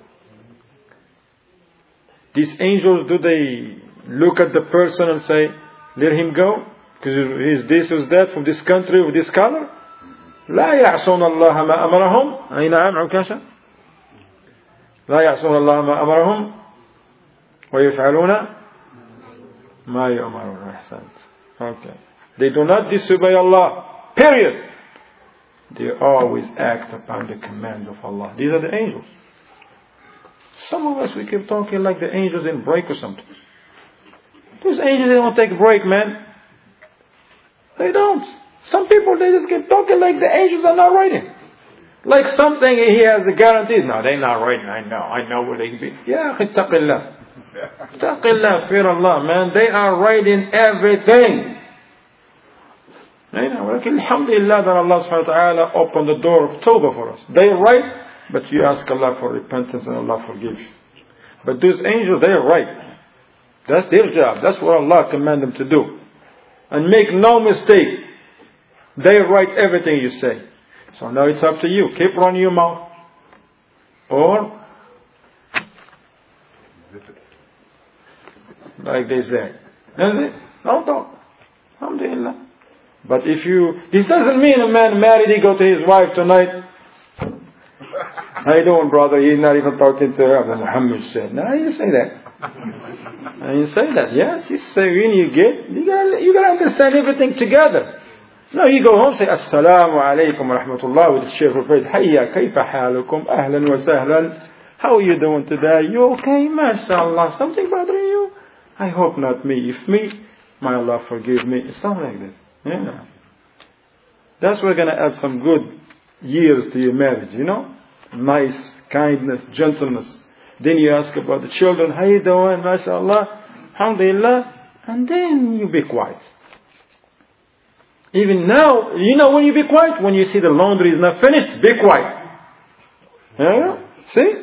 [SPEAKER 1] These angels, do they look at the person and say, let him go? Because he's this or that, from this country, with this color? لا يعصون الله ما أمرهم. أي نعم عكاشة. لا يعصون الله ما أمرهم ويفعلون ما يؤمرون. أحسنت. Okay. They do not disobey Allah. Period. They always act upon the commands of Allah. These are the angels. Some of us, we keep talking like the angels in break or something. Those angels, they don't take a break, man. They don't. Some people, they just keep talking like the angels are not writing. Like something he has the guarantees. No, they're not writing. I know what they can be. Yeah, taqillah. Taqillah, fear Allah, man. They are writing everything. Alhamdulillah that Allah subhanahu wa ta'ala opened the door of tawbah for us. They write, but you ask Allah for repentance and Allah forgives you. But those angels, they write. That's their job. That's what Allah commanded them to do. And make no mistake. They write everything you say. So now it's up to you. Keep running your mouth. Or, like they say, that's it. Don't talk. Alhamdulillah. But if you, this doesn't mean a man married, he go to his wife tonight. How you doing, brother? He's not even talking to her. Muhammad said. No, he didn't say that. I didn't say that. Yes, he said when you get, you gotta understand everything together. No, you go home, say Assalamu alaikum wa rahmatullah with the cheerful phrase. Hayya, kayfa halukum, ahlan wa sahlan. How are you doing today? You okay? MashaAllah. Something bothering you? I hope not me. If me, may Allah forgive me. It's something like this. Yeah. That's what's going to add some good years to your marriage, you know? Nice, kindness, gentleness. Then you ask about the children. How you doing? MashaAllah. Alhamdulillah. And then you be quiet. Even now, you know when you be quiet? When you see the laundry is not finished, be quiet. Yeah? See?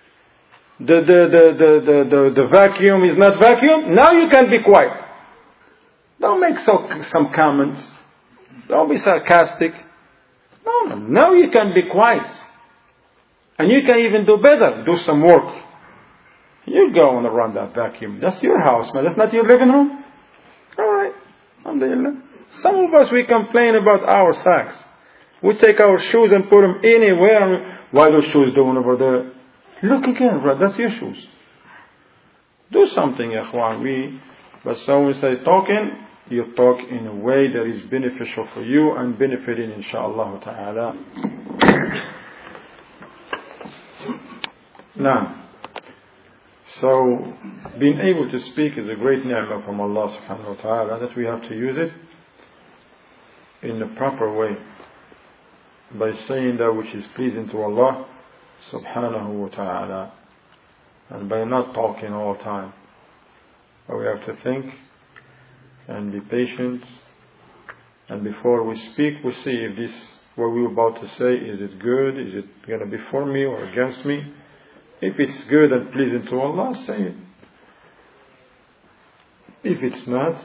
[SPEAKER 1] The vacuum is not vacuum. Now you can be quiet. Don't make some comments. Don't be sarcastic. No. Now you can be quiet. And you can even do better. Do some work. You go and run that vacuum. That's your house, man. That's not your living room. Alright. Alhamdulillah. Some of us, we complain about our sacks. We take our shoes and put them anywhere. Why those shoes doing over there? Look again, bro. That's your shoes. Do something, ikhwan. But so when we say talking, you talk in a way that is beneficial for you and benefiting, inshaAllah ta'ala. Now, so being able to speak is a great ni'mah from Allah subhanahu wa ta'ala, that we have to use it in the proper way, by saying that which is pleasing to Allah subhanahu wa ta'ala, and by not talking all the time. But we have to think and be patient, and before we speak, we see if this, what we're about to say, is it good, is it going to be for me or against me? If it's good and pleasing to Allah, say it. If it's not,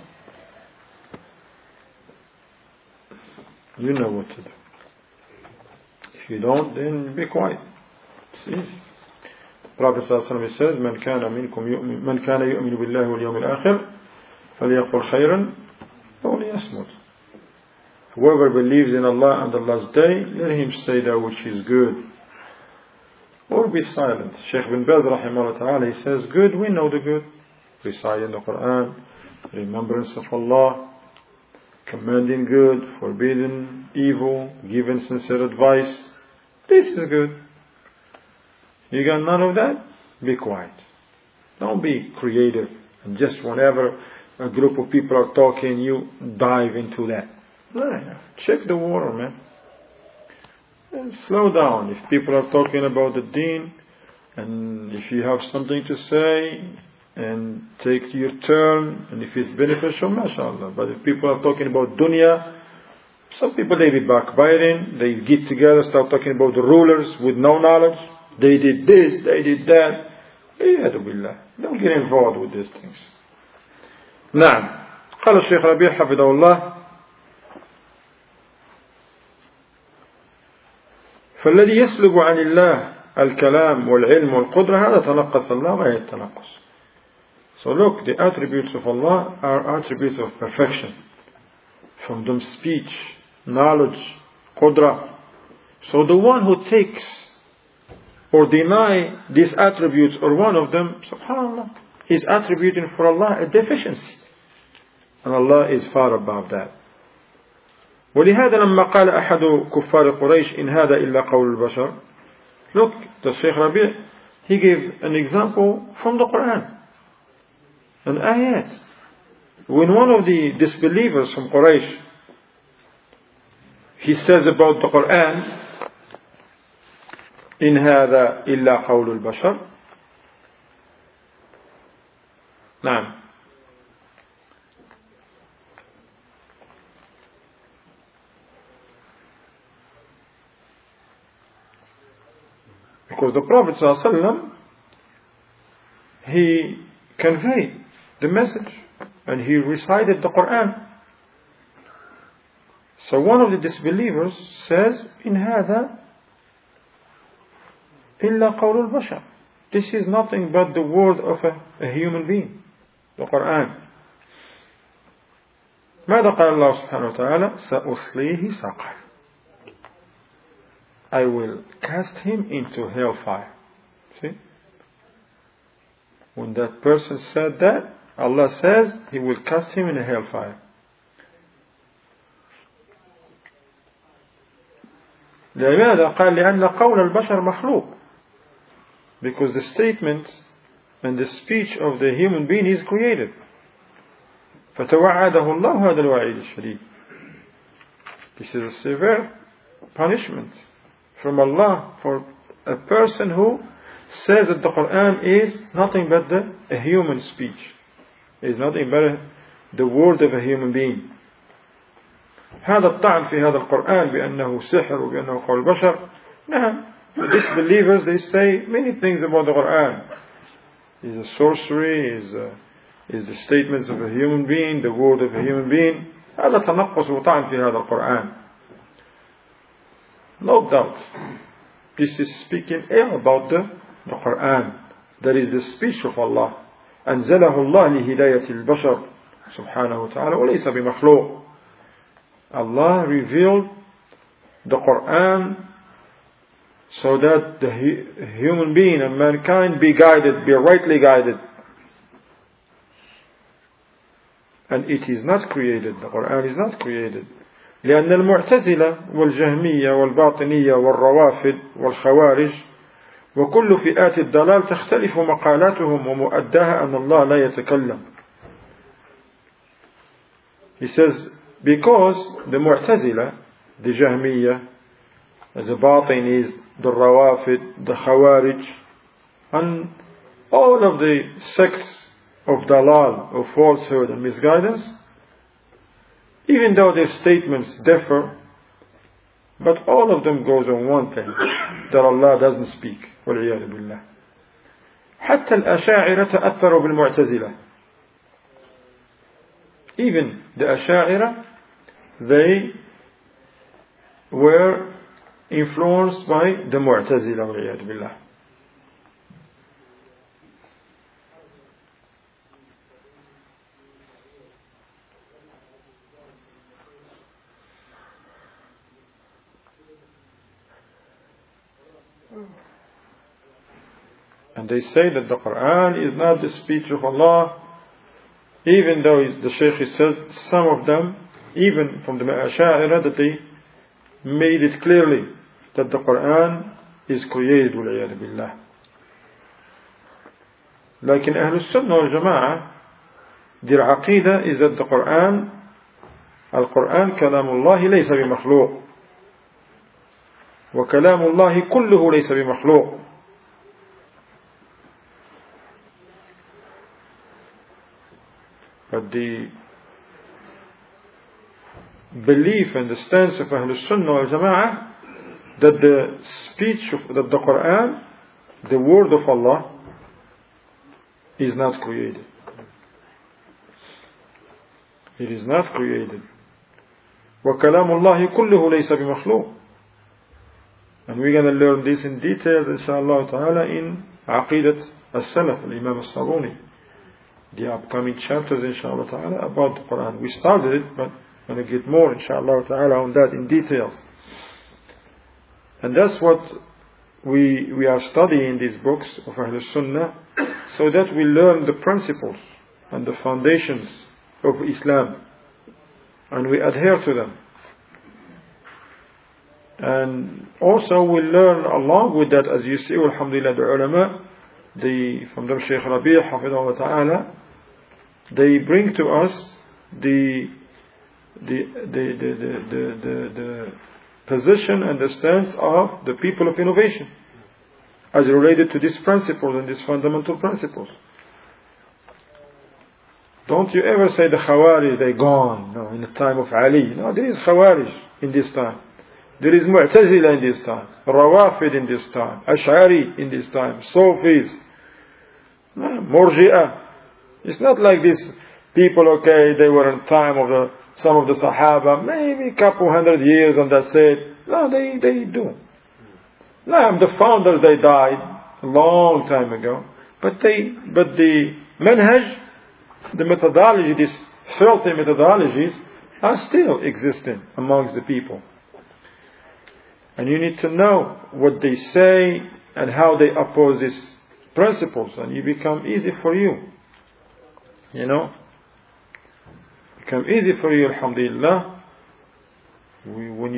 [SPEAKER 1] you know what to do. If you don't, then be quiet. It's easy. The Prophet ﷺ says, من كان يؤمن بالله واليوم الآخر فليقل خيرا أو ليصمت. Whoever believes in Allah and the last day, let him say that which is good, or be silent. Shaykh bin Baz rahimahullah ta'ala, he says, good, we know the good. Reciting the Quran, remembrance of Allah, commanding good, forbidding evil, giving sincere advice. This is good. You got none of that? Be quiet. Don't be creative. And just whenever a group of people are talking, you dive into that. No. Check the water, man. And slow down. If people are talking about the deen, and if you have something to say, and take your turn, and if it's beneficial, mashallah. But if people are talking about dunya, some people, they be backbiting, they get together, start talking about the rulers with no knowledge. They did this, they did that. Iyadu billah. Don't get involved with these things. نعم. قال الشيخ ربيع حفظه الله: فالذي يسلب عن الله الكلام والعلم والقدرة هذا تنقص الله غاية التنقص. So look, the attributes of Allah are attributes of perfection. From them speech, knowledge, qudra. So the one who takes or deny these attributes or one of them, subhanAllah, is attributing for Allah a deficiency. And Allah is far above that. ولهذا لما قال أحد كفار قريش إن هذا إلا قول البشر. Look, the Shaykh Rabi', he gave an example from the Quran, an ayat. When one of the disbelievers from Quraysh, he says about the Quran, إن هذا إلا قول البشر. نعم. Because the Prophet ﷺ, he conveyed the message and he recited the Quran. So one of the disbelievers says, إن هذا إلا قول البشر. This is nothing but the word of a human being, the Quran. ماذا قال الله سبحانه وتعالى؟ سأصليه سقر. I will cast him into hellfire. See? When that person said that, Allah says He will cast him in a hellfire. لماذا؟ قال لأن قول البشر مخلوق. Because the statement and the speech of the human being is created. فتوعده الله هذا الوعيد الشديد. This is a severe punishment from Allah for a person who says that the Quran is nothing but a human speech. It is nothing but the word of a human being. هذا الطعن في هذا القرآن بأنه سحر وبأنه قول البشر. نعم. Disbelievers, they say many things about the Quran. Is a sorcery, is the statements of a human being, the word of a human being. هذا تنقص وطعن في هذا القرآن. No doubt. This is speaking ill about the Quran. that is the speech of Allah. أنزله الله لهداية البشر سبحانه وتعالى وليس بمخلوق. Allah revealed the Quran so that the human being and mankind be guided, be rightly guided. And it is not created. The Quran is not created. لأن المعتزلة والجهمية والباطنية والروافد والخوارج وكل فئات الضلال تختلف مقالاتهم ومؤداها أن الله لا يتكلم. He says, because the Mu'tazila, the Jahmiyyah, the Batinis, the Rawafid, the Khawarij, and all of the sects of Dalal, of falsehood and misguidance, even though their statements differ, but all of them goes on one thing, that Allah doesn't speak. وَالْعِيَاذُ بِاللَّهِ. حتى الأشاعرة تأثروا بالمعتزلة. Even the Asha'ira, they were influenced by the Mu'tazila. وَالْعِيَاذُ بِاللَّهِ. And they say that the Quran is not the speech of Allah, even though the Shaykh says some of them, even from the Asha'ira, that they made it clearly that the Quran is created. وَالْعِيَاذُ بِاللَّهِ. Like in Ahlul Sunnah wal Jama'ah, their aqidah is that the Quran, Al-Quran كلام الله ليس بمخلوق وكلام الله كله ليس بمخلوق. But the belief and the stance of Ahlul Sunnah wal Jama'ah that the speech of that the Quran, the word of Allah, is not created. It is not created. وَكَلَامُ اللَّهِ كُلُّهُ لَيْسَ بِمَخْلُوقٍ. And we're going to learn this in details, inshallah ta'ala, in Aqidat al-Salaf, al-Imam al-Sabuni. The upcoming chapters, inshallah ta'ala, about the Quran. We started it, but we're going to get more, inshallah ta'ala, on that in details. And that's what we are studying in these books of Ahlul Sunnah, so that we learn the principles and the foundations of Islam, and we adhere to them. And also we learn along with that, as you see, alhamdulillah, the ulama, from the Shaykh Rabi' hafidhahullah ta'ala, they bring to us the position and the stance of the people of innovation as related to these principles and these fundamental principles. Don't you ever say the Khawarij, they're gone. No, in the time of Ali. No, there is Khawarij in this time. There is Mu'tazila in this time. Rawafid in this time. Ash'ari in this time. Sufis. Murji'ah. It's not like these people, okay, they were in time of some of the Sahaba, maybe a couple 100 years and that's it. No, they do. No, the founders, they died a long time ago. But the manhaj, the methodology, these filthy methodologies, are still existing amongst the people. And you need to know what they say and how they oppose these principles, and it become easy for you. You know? Become easy for you, alhamdulillah. When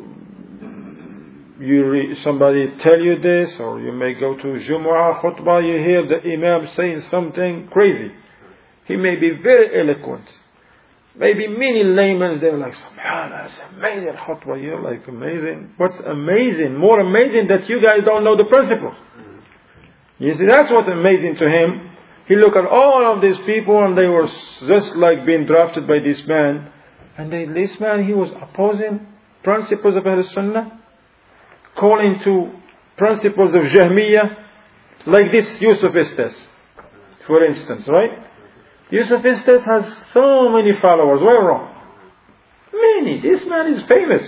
[SPEAKER 1] somebody tell you this, or you may go to Jumu'ah khutbah, you hear the Imam saying something crazy. He may be very eloquent. Maybe many laymen, they're like, subhanallah, it's amazing khutbah. You're like, amazing? What's amazing? More amazing that you guys don't know the principles. You see, that's what's amazing to him. He looked at all of these people and they were just like being drafted by this man. And this man, he was opposing principles of Ahlul Sunnah, calling to principles of Jahmiyyah, like this Yusuf Estes, for instance, right? Yusuf Estes has so many followers. Where wrong? Many. This man is famous.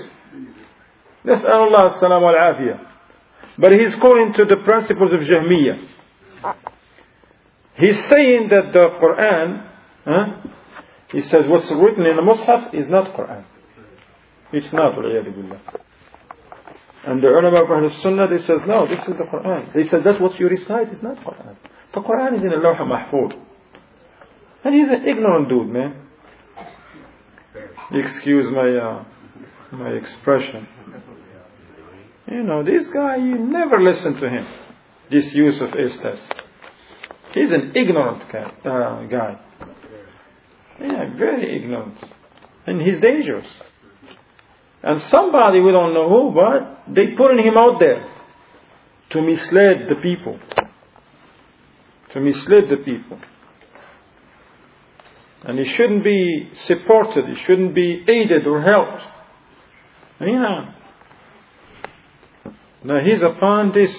[SPEAKER 1] Nas'alullah as-salam wal-afiyah. But he's calling to the principles of Jahmiyyah. He's saying that the Quran, he says what's written in the Mus'haf is not Quran. It's not, waliyadu billah. And the ulama of Ahl Sunnah, they says, no, this is the Quran. They said, that's what you recite is not Quran. The Quran is in Lawh Mahfuz. And he's an ignorant dude, man. Excuse my expression. You know, this guy, you never listen to him. This Yusuf Estes. He's an ignorant guy. Yeah, very ignorant. And he's dangerous. And somebody, we don't know who, but they putting him out there to mislead the people. To mislead the people. And he shouldn't be supported, he shouldn't be aided or helped. Yeah. Now he's upon this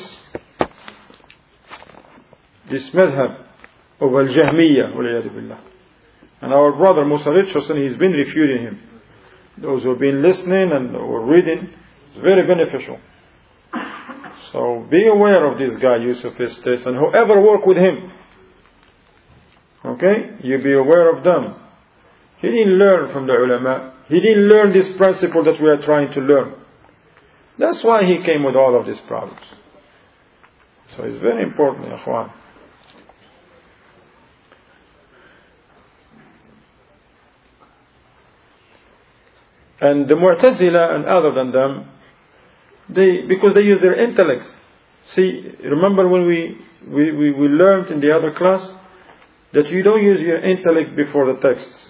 [SPEAKER 1] madhab of al-Jahmiyyah, waliyadu billah. And our brother Musa Richardson, he's been refuting him. Those who have been listening and or reading, it's very beneficial. So be aware of this guy Yusuf Estes and whoever work with him. Okay? You be aware of them. He didn't learn from the ulama. He didn't learn this principle that we are trying to learn. That's why he came with all of these problems. So it's very important, ya ikhwan. And the Mu'tazila and other than them, because they use their intellects. See, remember when we learned in the other class that you don't use your intellect before the texts.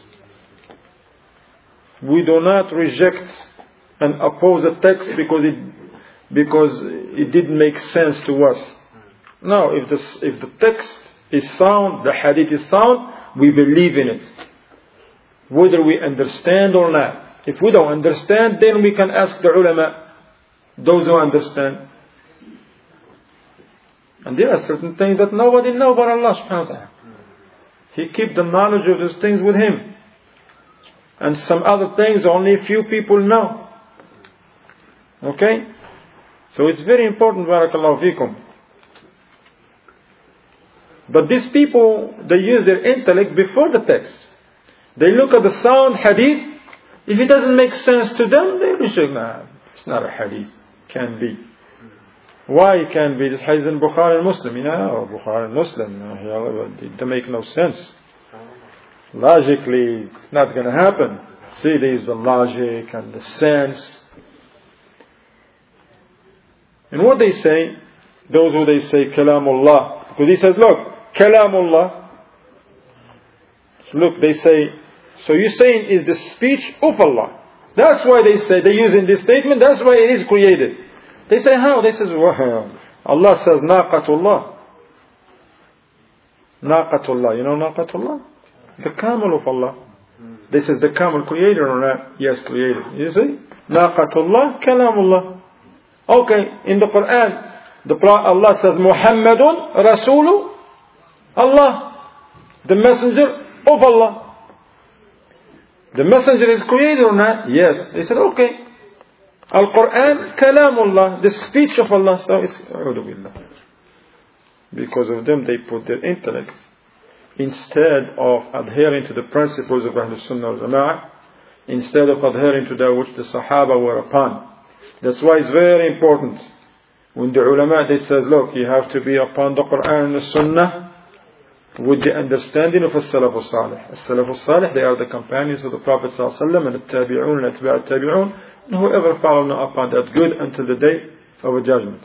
[SPEAKER 1] We do not reject and oppose a text because it didn't make sense to us. No, if the text is sound, the hadith is sound, we believe in it, whether we understand or not. If we don't understand, then we can ask the ulama, those who understand. And there are certain things that nobody knows but Allah subhanahu wa ta'ala. He keeps the knowledge of those things with him. And some other things only a few people know. Okay? So it's very important, barakallahu fikum. But these people, they use their intellect before the text. They look at the sound hadith. If it doesn't make sense to them, they will say, nah, it's not a hadith. Can't be. Why it can't be? This hadith in Bukhari and Muslim. Bukhari and Muslim. It don't make no sense. Logically, it's not going to happen. See, there's the logic and the sense. And what they say, those who they say Kalamullah, because he says, look, Kalamullah. Look, they say, so you're saying is the speech of Allah. That's why they say, they use in this statement, that's why it is created. They say how? They say, well, Allah says Naqatullah. Naqatullah. You know Naqatullah? The camel of Allah. They say the camel created or not? Yes, created. You see? Naqatullah, Kalamullah. Okay, in the Quran, Allah says Muhammadun Rasulu Allah, the messenger of Allah. The messenger is created or not? Yes. They said, okay. Al-Quran, Kalamullah, the speech of Allah. So it's because of them, they put their intellect instead of adhering to the principles of Ahlul Sunnah wal Jama'ah, instead of adhering to that which the Sahaba were upon. That's why it's very important. When the ulama, they says, look, you have to be upon the Quran and the Sunnah with the understanding of As-Salaf As-Salih. As-Salaf As-Salih, they are the companions of the Prophet ﷺ and the Tabi'un and Atba' Tabi'un, and whoever followed upon that good until the day of a judgment.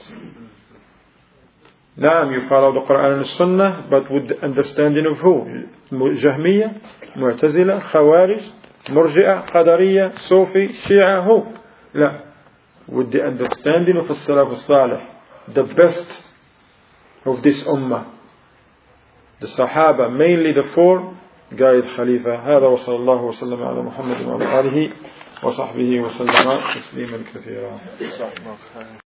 [SPEAKER 1] Now you follow the Quran and the Sunnah, but with the understanding of who? Jahmiyyah, Mu'tazila, Khawarij, Murji'ah, Qadariyah, Sufi, Shia, who? La. With the understanding of As-Salaf As-Salih, the best of this ummah. The Sahaba, mainly the four, guide Khalifa. هذا وصلى الله وسلم على محمد وعلى آله وصحبه وسلم تسليما كثيرا.